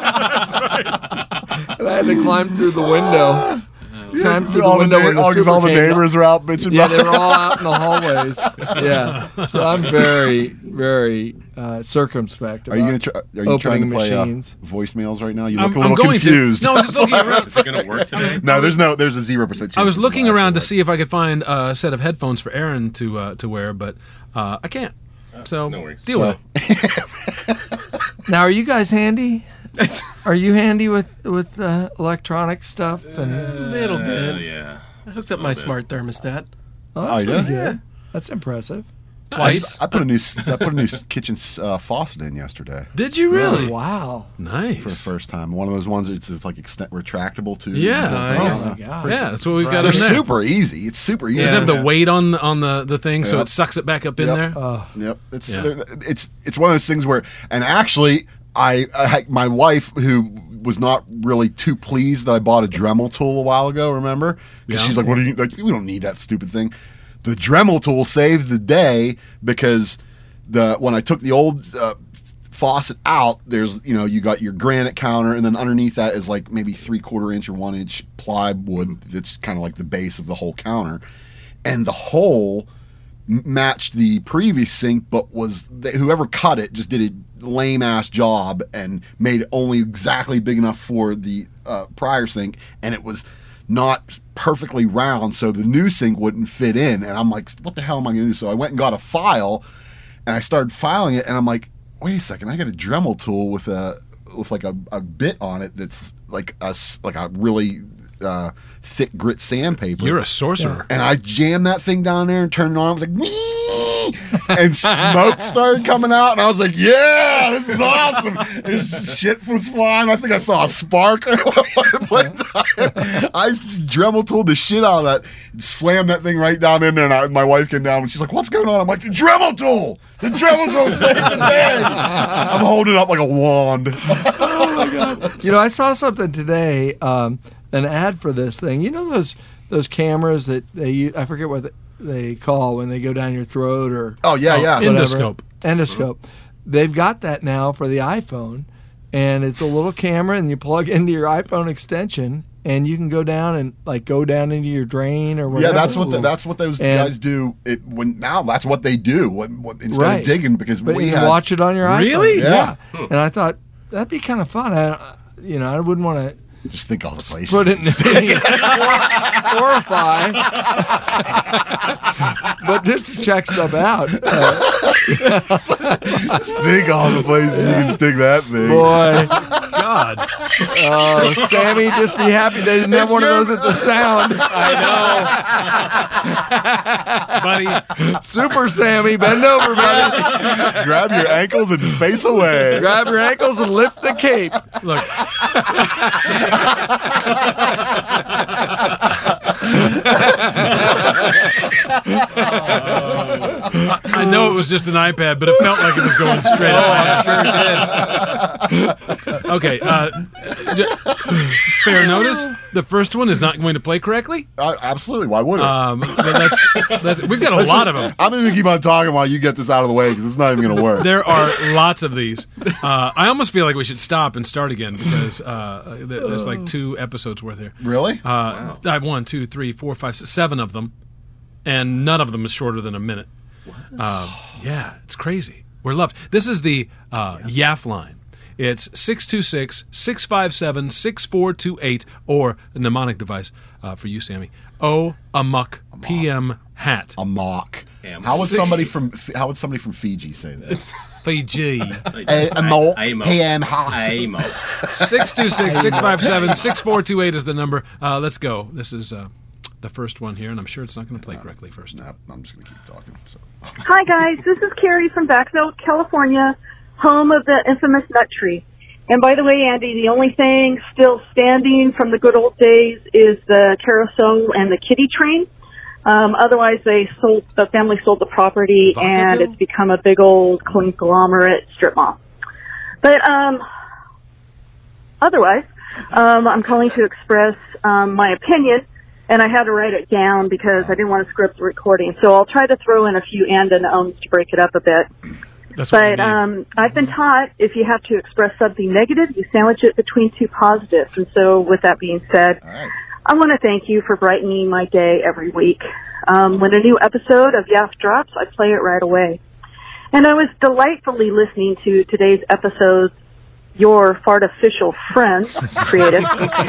And I had to climb through the window. Climb through the all the, window na- when the all, 'cause super all the came neighbors are out bitching Yeah, about they were all out in the hallways. Yeah, so I'm very, very uh, circumspect. Are you about going to try? Are you trying to opening play uh, machines. voicemails right now? You I'm- look a I'm little going to. confused. No, I was just looking around. Is it going to work today? No, there's no, there's a zero percent chance. I was this looking will around to actually see if I could find a set of headphones for Aaron to uh, to wear, but uh, I can't. So no worries. deal work. with it. Now, are you guys handy? Are you handy with with uh, electronic stuff? And A little Uh, bit. yeah. I hooked up my smart thermostat. oh, Oh, that's you pretty did? good. That's impressive. I, Twice. just- I put a new, s- I put a new s- kitchen s- uh, faucet in yesterday Did you really? Wow. Nice. for the first time. One of those ones that's just like extent retractable too. Yeah. Nice. Oh my god. Yeah, that's what we've got They're in there. super easy. It's super easy. Does it have the Yeah. weight on the, on the, the thing, so Yep. it sucks it back up in Yep. there? Oh, Yep, it's Yeah. they're- it's it's one of those things where, and actually, I, I had- my wife who was not really too pleased that I bought a Dremel tool a while ago. Remember? Because Yeah. she's like, "What are you like? We don't need that stupid thing." The Dremel tool saved the day because the when I took the old uh, faucet out, there's you know you got your granite counter, and then underneath that is like maybe three quarter inch or one inch plywood that's kind of like the base of the whole counter, and the hole m- matched the previous sink, but was th- whoever cut it just did a lame ass job and made it only exactly big enough for the uh, prior sink, and it was not perfectly round, so the new sync wouldn't fit in. And I'm like, what the hell am I going to do? So I went and got a file, and I started filing it, and I'm like, wait a second, I got a Dremel tool with a with like a, a bit on it that's like a s- like a really uh, thick grit sandpaper. You're a sorcerer. And I jammed that thing down there and turned it on. I was like, wee! And smoke started coming out. And I was like, yeah, this is awesome. There's shit was flying. I think I saw a spark. I just Dremel tooled the shit out of that, slammed that thing right down in there. And I, my wife came down and she's like, what's going on? I'm like, the Dremel tool. The Dremel tool saved the day. I'm holding it up like a wand. Oh, my God. You know, I saw something today. Um, an ad for this thing. You know those those cameras that they use, I forget what they call when they go down your throat or oh yeah yeah whatever. Endoscope. Endoscope. They've got that now for the iPhone, and it's a little camera, and you plug into your iPhone extension, and you can go down and like go down into your drain or whatever. Yeah, that's what the, that's what those And- guys do. It when now that's what they do when, when, instead Right. of digging because But we you can had watch it on your iPhone. Really? Yeah. Yeah. And I thought that'd be kind of fun. I, you know, I wouldn't want to just think all the places. put it in horrify, but just to check stuff out. Uh, Just think all the places you can stick that thing. boy, God. oh, Sammy, just be happy they didn't have one of those at the sound. Buddy. Super Sammy, bend over, buddy. Grab your ankles and face away. Grab your ankles and lift the cape. Look. I, I know it was just an iPad, but it felt like it was going straight up. Sure did. Okay. Uh, j- fair notice. The first one is not going to play correctly. Uh, absolutely. Why would it? Um, but that's, that's, we've got a Let's lot just- of them. I'm going to keep on talking while you get this out of the way because it's not even going to work. There are lots of these. Uh, I almost feel like we should stop and start again because uh, there- there's like two episodes worth here. Really? Uh, I have one, two, three, four, five, six, seven of them, and none of them is shorter than a minute. Uh, yeah, it's crazy. We're loved. This is the uh, Y A F line. It's six two six, six five seven, six four two eight, or a mnemonic device uh, for you, Sammy. O Amok P M Hat. A mock. Am. How would Six- somebody from How would somebody from Fiji say that? Fiji. a, a mock Amo. P M hat. Amo. six two six, six five seven, six four two eight is the number. Uh, let's go. This is uh, the first one here, and I'm sure it's not going to play correctly first. No, I'm just going to keep talking. So. Hi, guys. This is Carrie from Backville, California, home of the infamous nut tree. And by the way, Andy, the only thing still standing from the good old days is the carousel and the kiddie train. Um, otherwise, they sold, the family sold the property, and Vacaville? it's become a big old conglomerate strip mall. But um, otherwise, um, I'm calling to express um, my opinion. And I had to write it down because I didn't want to script the recording. So I'll try to throw in a few and and ums to break it up a bit. That's what we But need. um, I've been taught if you have to express something negative, you sandwich it between two positives. And so with that being said, All right. I want to thank you for brightening my day every week. Um, when a new episode of Y A F drops, I play it right away. And I was delightfully listening to today's episode's Your Fartificial Friend creative.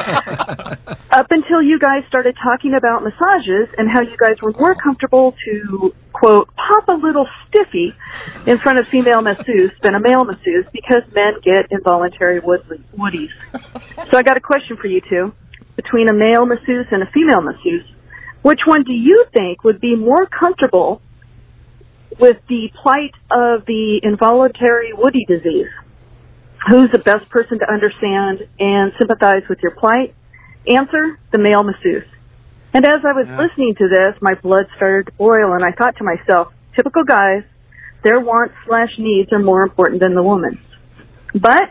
Up until you guys started talking about massages and how you guys were more comfortable to, quote, pop a little stiffy in front of female masseuse than a male masseuse because men get involuntary wood- woodies. So I got a question for you two. Between a male masseuse and a female masseuse, which one do you think would be more comfortable with the plight of the involuntary woody disease? Who's the best person to understand and sympathize with your plight? Answer, the male masseuse. And as I was Yeah. listening to this, my blood started to boil, and I thought to myself, typical guys, their wants slash needs are more important than the woman's. But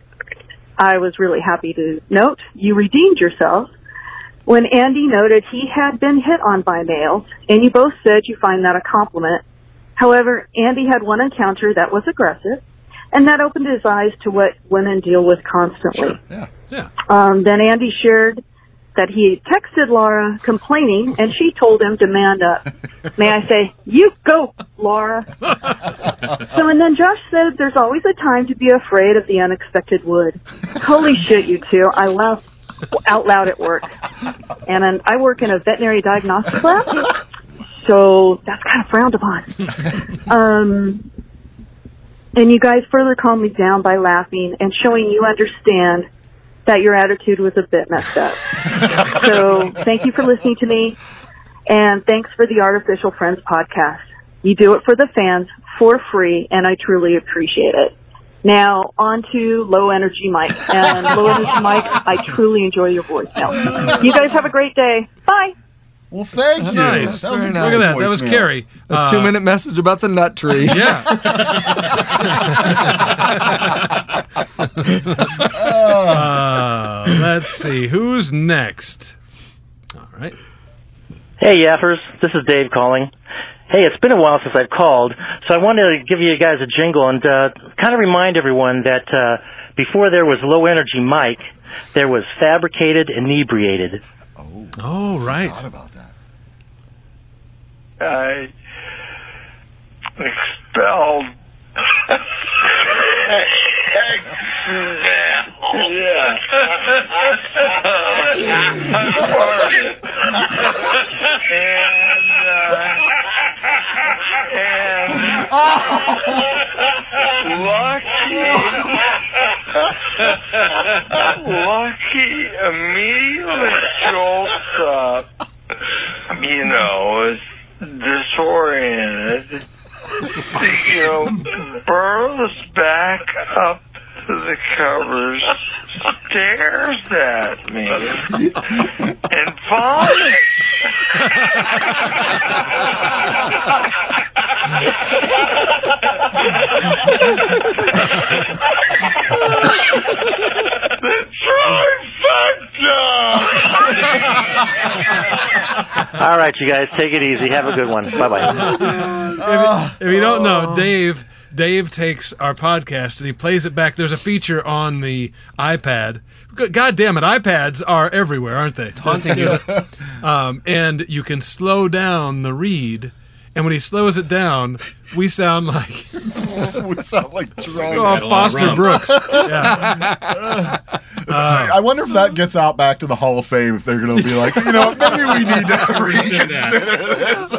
I was really happy to note you redeemed yourself when Andy noted he had been hit on by males, and you both said you find that a compliment. However, Andy had one encounter that was aggressive, and that opened his eyes to what women deal with constantly. Yeah. yeah. Um, then Andy shared that he texted Laura complaining, and she told him to man up. May I say, you go, Laura. So, and then Josh said there's always a time to be afraid of the unexpected wood. Holy shit, you two. I laughed out loud at work. And um, I work in a veterinary diagnostics lab, so that's kind of frowned upon. Um, and you guys further calmed me down by laughing and showing you understand that your attitude was a bit messed up. So thank you for listening to me, and thanks for the Artificial Friends podcast. You do it for the fans for free, and I truly appreciate it. Now, on to Low Energy Mike. And Low Energy Mike, I truly enjoy your voicemail. You guys have a great day. Bye. Well, thank you. Nice. That was a Look great at that. That was voicemail. Carrie. A Uh, two-minute message about the nut tree. Yeah. uh, let's see. Who's next? All right. Hey, Yaffers. This is Dave calling. Hey, it's been a while since I've called, so I wanted to give you guys a jingle and uh, kind of remind everyone that uh, before there was Low Energy Mike, there was Fabricated Inebriated. Oh, Oh, right. I forgot about that. I expelled. Yeah. I farted. And, uh, and Lucky, Lucky immediately jolts up. You know, is disoriented. You know, burrows back up to the covers, stares at me, and vomits. That's really fucked up. All right, you guys, take it easy. Have a good one. Bye-bye. If, if you don't know, Dave Dave takes our podcast and he plays it back. There's a feature on the iPad. God damn it, iPads are everywhere, aren't they? Haunting you. Um, and you can slow down the read. And when he slows it down, we sound like We sound like drunk. oh, Foster Brooks. Yeah. I wonder if that gets out back to the Hall of Fame, if they're going to be like, you know, maybe we need to reconsider this.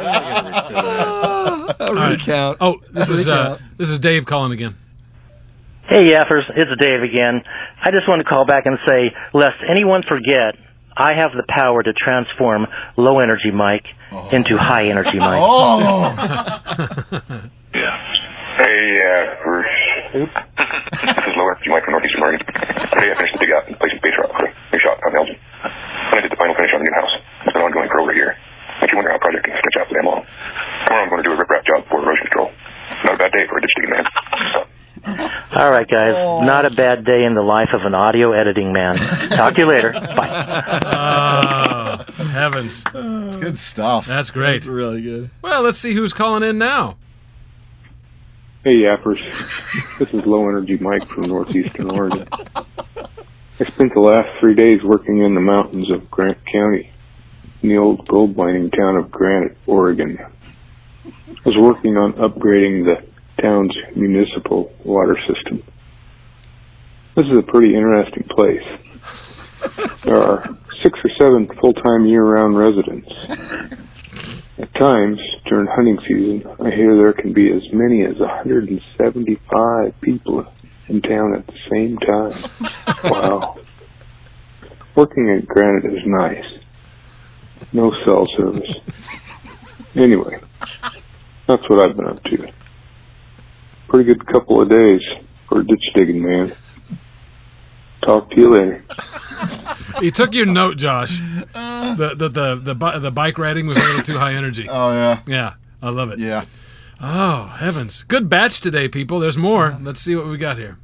A recount. Oh, this is uh, Recount. this is Dave calling again. Hey, Yaffers, it's Dave again. I just want to call back and say, lest anyone forget, I have the power to transform Low Energy Mike into High Energy Mike. Oh, Yeah. Hey, uh, Bruce. This is Low Energy Mike from Northeastern Oregon. Today I finished the dig out and placed some base rock for a new shot on Elgin. Then I did the final finish on the new house. It's been ongoing for over a year. Makes you wonder how a project can stretch out so damn long. Tomorrow I'm going to do a rip-rap job for erosion control. Not a bad day for a ditch digging man. All right, guys. Not a bad day in the life of an audio editing man. Talk to you later. Bye. Oh, heavens. it's good stuff. That's great. That's really good. Well, let's see who's calling in now. Hey, Yappers. This is Low Energy Mike from Northeastern Oregon. I spent the last three days working in the mountains of Grant County, in the old gold mining town of Granite, Oregon. I was working on upgrading the town's municipal water system. This is a pretty interesting place. There are six or seven full-time year-round residents. At times, during hunting season, I hear there can be as many as one hundred seventy-five people in town at the same time. Wow. Working at Granite is nice. No cell service. Anyway, that's what I've been up to. Pretty good couple of days for a ditch digging, man. Talk to you later. He took your note, Josh. The the the the, bi- the bike riding was a little too high energy. Oh, yeah. Yeah, I love it. Yeah. Oh, heavens. Good batch today, people. There's more. Let's see what we got here.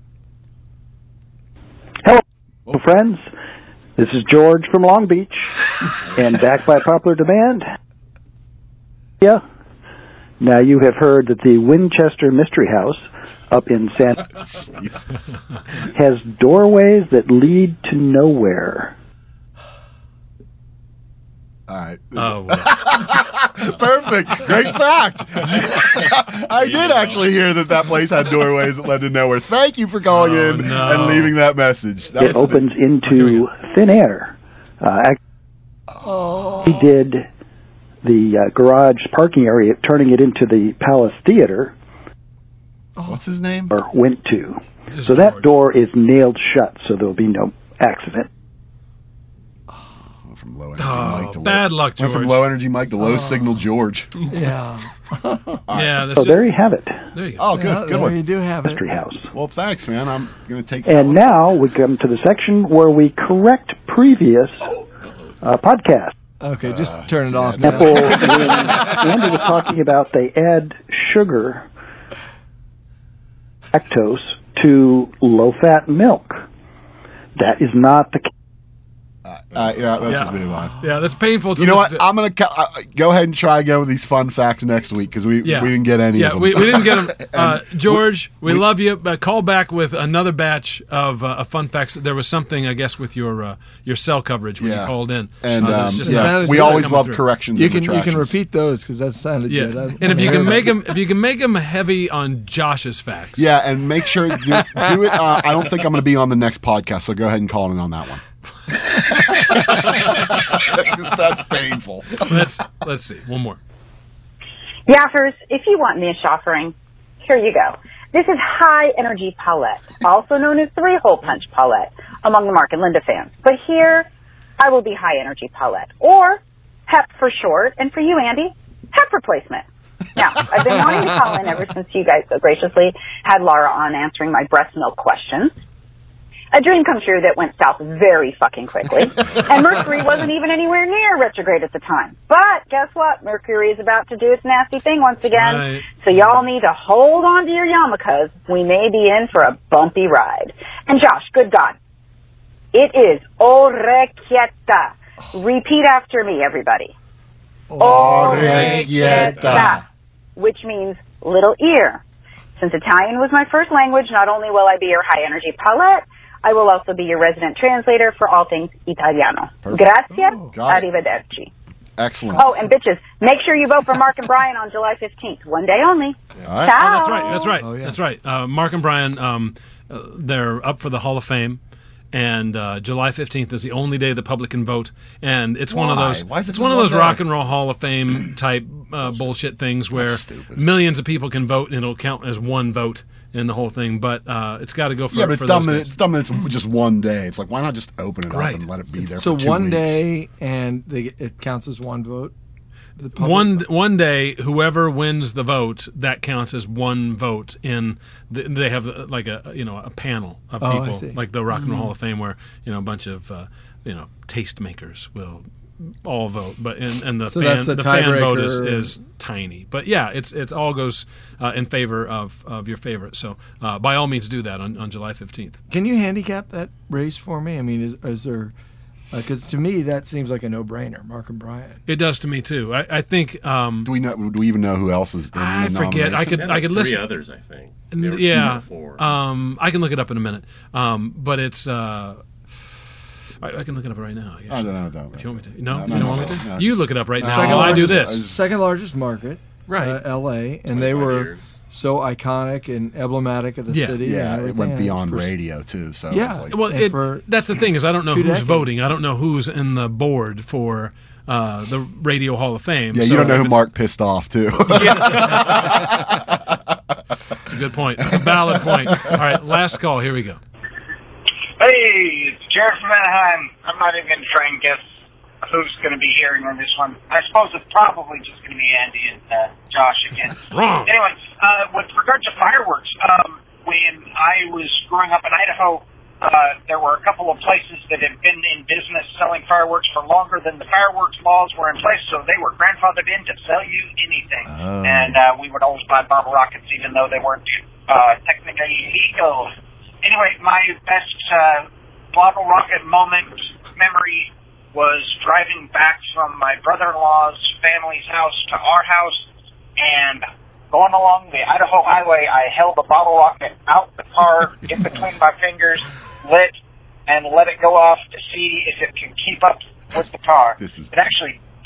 Hello, friends. This is George from Long Beach, and back by popular demand. Yeah. Now you have heard that the Winchester Mystery House up in San has doorways that lead to nowhere. All right. Oh, well. Perfect. Great fact. I did actually hear that that place had doorways that led to nowhere. Thank you for calling Oh, in no. and leaving that message. That It was- opens into thin air. Uh, ac- Oh. He did the uh, garage parking area, turning it into the Palace Theater, What's his name? or went to. Just so that George. door is nailed shut, so there'll be no accident. Went from low energy Oh, Mike to bad low, luck, Went from George. low energy Mike to low signal George. Yeah. Yeah, that's So just, there you have it, there you go. Oh, good, Yeah, good there one. you do have it. Mystery House. Well, thanks, man. I'm gonna take. And now we come to the section where we correct previous uh, podcasts. Okay, just turn it off. Example, when Andy was talking about they add sugar, lactose, to low-fat milk. That is not the case. Uh, yeah, let's Yeah. just move on. Yeah, that's painful. To You know what? listen to- I'm gonna ca- uh, go ahead and try again with these fun facts next week because we Yeah. we didn't get any yeah, of them. we, we didn't get them. Uh, And George, we, we- love you. But call back with another batch of, uh, of fun facts. There was something, I guess, with your uh, your cell coverage when Yeah. you called in. And, Uh, that's um, just yeah, not- sounded we good. always coming love through. corrections. You and can you can retractions. repeat those because that sounded Yeah, good. I- and if you I can heard make that. them, if you can make them heavy on Josh's facts. Yeah, and make sure you do it. Uh, I don't think I'm going to be on the next podcast, so go ahead and call in on that one. That's painful. Let's let's see one more. Yaffers, if you want niche offering, here you go. This is High Energy Paulette, also known as Three Hole Punch Paulette, among the Mark and Linda fans. But here, I will be High Energy Paulette, or H E P for short, and for you, Andy, H E P replacement. Now, I've been wanting to call in ever since you guys so graciously had Laura on answering my breast milk questions. A dream come true that went south very fucking quickly. And Mercury wasn't even anywhere near retrograde at the time. But guess what? Mercury is about to do its nasty thing once again. right. So y'all need to hold on to your yarmulkes. We may be in for a bumpy ride. And Josh, good God. It is orequieta. Repeat after me, everybody. Orequieta. Which means little ear. Since Italian was my first language, not only will I be your high energy Paulette, I will also be your resident translator for all things Italiano. Perfect. Grazie. Oh, got it. Arrivederci. Excellent. Oh, and bitches, make sure you vote for Mark and Brian on July fifteenth. One day only. All right. Ciao. Oh, that's right. That's right. Oh, yeah. That's right. Uh, Mark and Brian, um, uh, they're up for the Hall of Fame, and uh, July fifteenth is the only day the public can vote. And it's one of Why? those. Why is it it's just one of one those day? rock and roll Hall of Fame type uh, bullshit things where stupid. millions of people can vote, and it'll count as one vote in the whole thing. But uh, it's got to go for. Yeah, but it's for dumb those that days. it's dumb that it's just one day. It's like, why not just open it up Right. and let it be there So for two one weeks? day, and they, it counts as one vote. The public- One one day, whoever wins the vote, that counts as one vote. In the, they have uh, like a you know a panel of Oh, I people, see. like the Rock and Roll Mm. Hall of Fame, where you know a bunch of uh, you know tastemakers will all vote, but and, and the So fan that's the the fan vote is, tiebreaker. is tiny. But yeah, it's it's all goes uh, in favor of, of your favorite. So uh, by all means, do that on, on July fifteenth. Can you handicap that race for me? I mean, is, is there? Because to me, that seems like a no-brainer. Mark and Brian. It does to me too. I, I think. Um, Do we know? Do we even know who else is? In I the forget. I nomination? could There I were could three listen. others, I think. N- There were yeah, three or four. um, I can look it up in a minute. Um, but it's uh, I, I can look it up right now. I guess. Oh, no, no, don't. If you want me to, no, No, you no, don't no, want me to. no. You look it up right now. Second While I do largest- this. Second largest market, Right. uh, L A, and they twenty-five were years. so iconic and emblematic of the Yeah. city. Yeah, and it everything. went And beyond for- radio too. So Yeah. it was like, Well, And it, for that's the thing is I don't know two who's decades. voting. I don't know who's in the board for uh, the Radio Hall of Fame. yeah, So you don't know if who it's- Mark pissed off too. It's a good point. It's a valid point. All right, last call. Here we go. Hey, it's Jared from Anaheim. I'm not even going to try and guess who's going to be hearing on this one. I suppose it's probably just going to be Andy and uh, Josh again. Wrong. Anyway, uh, with regard to fireworks, um, when I was growing up in Idaho, uh, there were a couple of places that had been in business selling fireworks for longer than the fireworks laws were in place, so they were grandfathered in to sell you anything. Oh. And uh, we would always buy bottle rockets, even though they weren't uh, technically illegal. Anyway, my best uh, bottle rocket moment memory was driving back from my brother-in-law's family's house to our house, and going along the Idaho highway, I held a bottle rocket out the car in between my fingers, lit, and let it go off to see if it could keep up with the car. This is- It actually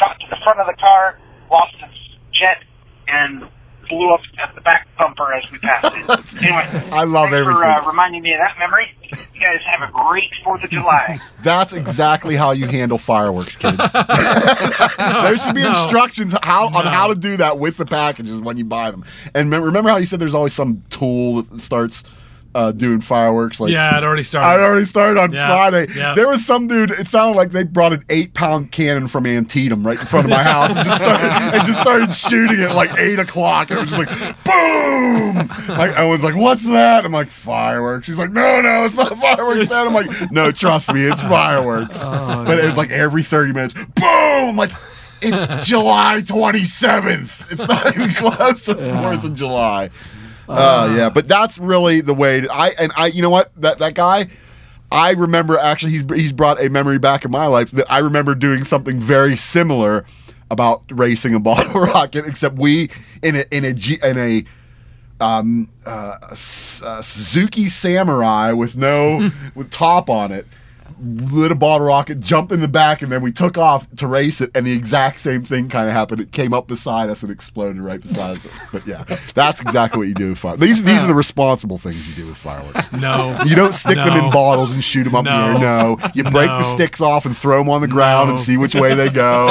got to the front of the car, lost its jet, and blew up at the back bumper as we passed it. Anyway, I love thanks everything. for uh, reminding me of that memory. You guys have a great fourth of July. That's exactly how you handle fireworks, kids. There should be no. instructions how No. on how to do that with the packages when you buy them. And me- remember how you said there's always some tool that starts uh, doing fireworks? Like, Yeah, it already started. I'd already started on Yeah, Friday. yeah. There was some dude. It sounded like they brought an eight-pound cannon from Antietam right in front of my house and just started and just started shooting it like eight o'clock. And it was just like boom. Like Owen's like, "What's that?" I'm like, "Fireworks." She's like, "No, no, it's not fireworks, man." I'm like, "No, trust me, it's fireworks." Oh, but it was like every thirty minutes, boom. I'm like, it's July twenty-seventh. It's not even close to the Fourth of July. Uh, yeah, but that's really the way to, I and I. You know what? That that guy, I remember actually. He's he's brought a memory back in my life that I remember doing something very similar about racing a bottle rocket. Except we in a in a G, in a um uh, a Suzuki Samurai with no with top on it. Lit a bottle rocket, jumped in the back, and then we took off to race it, and the exact same thing kind of happened. It came up beside us and exploded right beside us. But yeah, that's exactly what you do with fireworks. These, these are the responsible things you do with fireworks. No. You don't stick them No. in bottles and shoot them up No. in the air. No. You break No. the sticks off and throw them on the ground No. and see which way they go.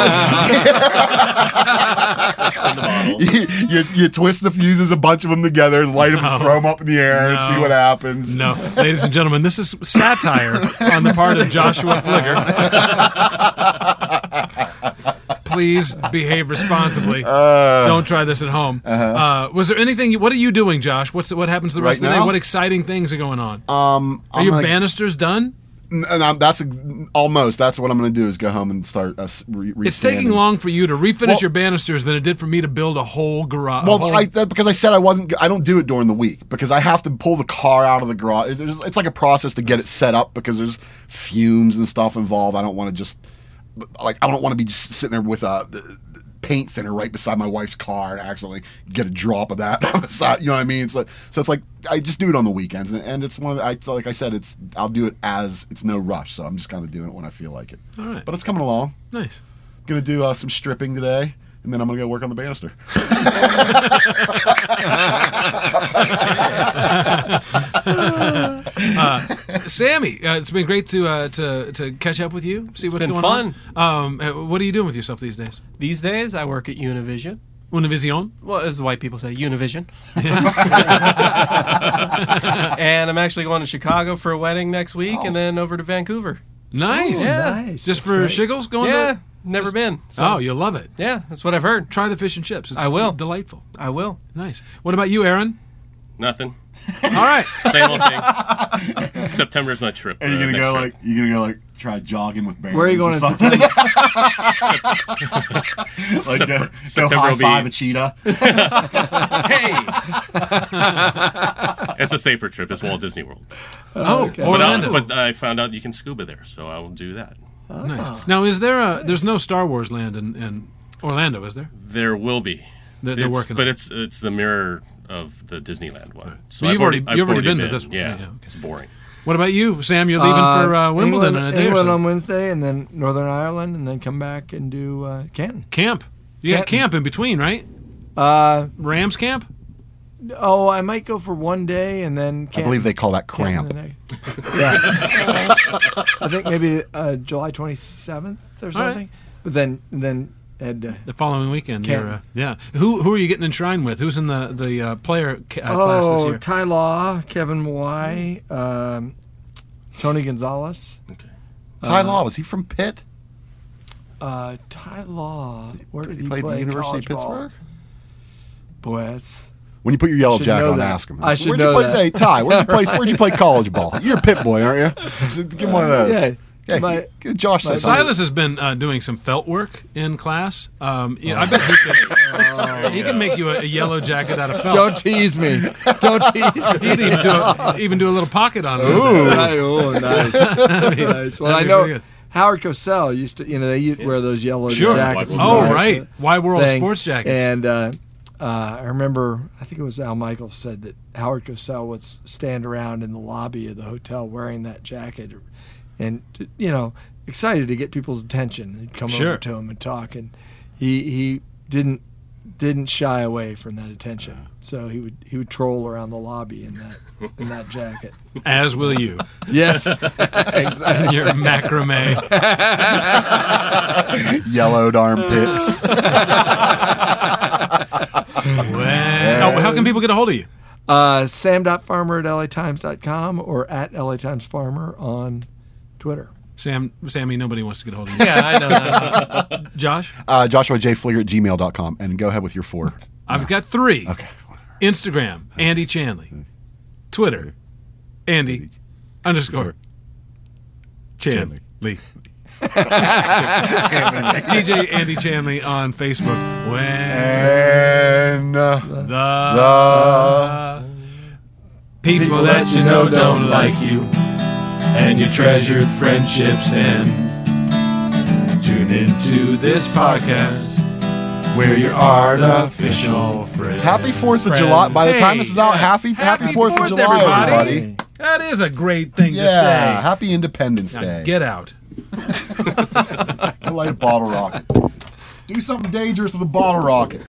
you, you, you twist the fuses, a bunch of them together, and light them No. and throw them up in the air and see No. what happens. No, ladies and gentlemen, this is satire on the part of Joshua Fligger. Please behave responsibly. Uh, Don't try this at home. Uh-huh. Uh, was there anything? What are you doing, Josh? What's what happens the rest Right of the now? day? What exciting things are going on? Um, Are I'm your gonna- banisters done? And I'm, that's almost. That's what I'm going to do is go home and start. Uh, re- It's taking resanding. long for you to refinish Well- your banisters than it did for me to build a whole garage. Well, I, that, because I said I wasn't. I don't do it during the week because I have to pull the car out of the garage. It's, it's like a process to get it set up because there's fumes and stuff involved. I don't want to just like I don't want to be just sitting there with a paint thinner right beside my wife's car and accidentally get a drop of that on the side. You know what I mean? It's like, so it's like I just do it on the weekends, and, and it's one of the, I like I said, it's I'll do it as it's no rush. So I'm just kind of doing it when I feel like it. All right. But it's coming along. Nice. Gonna do uh, some stripping today, and then I'm gonna go work on the banister. uh, Sammy, uh, it's been great to uh, to to catch up with you. See It's what's been going fun. on. Um, uh, what are you doing with yourself these days? These days, I work at Univision. Univision? Well, as the white people say, Univision. And I'm actually going to Chicago for a wedding next week, and then over to Vancouver. Nice. Yeah. Just That's for great. shiggles going Yeah, to? never Just- been. So- Oh, you'll love it. Yeah, that's what I've heard. Try the fish and chips. It's I will. d- delightful. I will. Nice. What about you, Aaron? Nothing. All right. Same old thing. September's my trip. Are you uh, gonna next go trip. like you gonna go like try jogging with bears? Where are you or going in something? like Sep- go, go September high will be- five a cheetah. Hey, it's a safer trip. It's Walt Disney World. Oh, But, Orlando. uh, but I found out you can scuba there, so I will do that. Nice. Now, is there a? There's no Star Wars land in, in Orlando, is there? There will be. They're- they're It's- working but on it. it's it's the mirror of the Disneyland one. So But I've you've already- I've you've already been to this one. Yeah, Yeah, yeah, okay. it's boring. What about you, Sam? You're leaving for uh, Wimbledon England, in a day England or so. on Wednesday, and then Northern Ireland, and then come back and do uh, Canton. Camp. You got Canton. camp in between, right? Uh, Rams camp. oh, I might go for one day, and then I Canton. believe they call that Canton cramp. the next- yeah. I think maybe uh, July twenty-seventh or All right. something. But then then head to The following weekend. Canton. You're, uh, yeah. Who who are you getting enshrined with? Who's in the the uh, player ca- uh, class this oh, year? Ty Law, Kevin Mawai, um, Tony Gonzalez. Okay. Ty Uh, Law, was he from Pitt? Uh, Ty Law, where did He he, played at play the University of college ball? Pittsburgh? Boy, that's When you put your yellow Should jacket know on, that. ask him. I should where'd know you play, that. Hey, Ty, where'd you play? Where'd you play college ball? You're a Pitt boy, aren't you? So give him one of those. Yeah. Hey, My- get Josh. my- say something. Silas has been uh, doing some felt work in class. Um, you know, I bet he could. He can make you a, a yellow jacket out of felt. Don't tease me. Don't tease me. He'd even do a, even do a little pocket on it. Ooh. Right, oh, nice. nice. Well, I that'd be know pretty good. Howard Cosell used to, you know, they used to wear those yellow Sure. jackets. Wide from Oh, World the right. Wide World thing. sports jackets. And uh, uh, I remember, I think it was Al Michaels said that Howard Cosell would s- stand around in the lobby of the hotel wearing that jacket. And, you know, excited to get people's attention. He'd come Sure. over to him and talk, and he he didn't didn't shy away from that attention. So he would he would troll around the lobby in that in that jacket. As will you. Yes, exactly. In your macrame. Yellowed armpits. Well, oh, how can people get a hold of you? Uh, sam.farmer at L A Times dot com or at L A Times Farmer on Twitter. Sam, Sammy, nobody wants to get a hold of you. Yeah, I know that. Josh? Uh, Joshua J. Fleer at gmail dot com. And go ahead with your four. I've got three. Okay. Instagram, Andy Chanley. Twitter, Andy underscore Chanley. D J Andy Chanley on Facebook. When And uh, the, people, People that you know don't like you, and your treasured friendships end. Tune into this podcast. We're your artificial friends. happy fourth of July. By the time Hey, this is out, yes. happy happy Happy fourth of fourth, July, everybody. everybody. That is a great thing Yeah, to say. happy Independence Now Day. get out. Light a bottle rocket. Do something dangerous with a bottle rocket.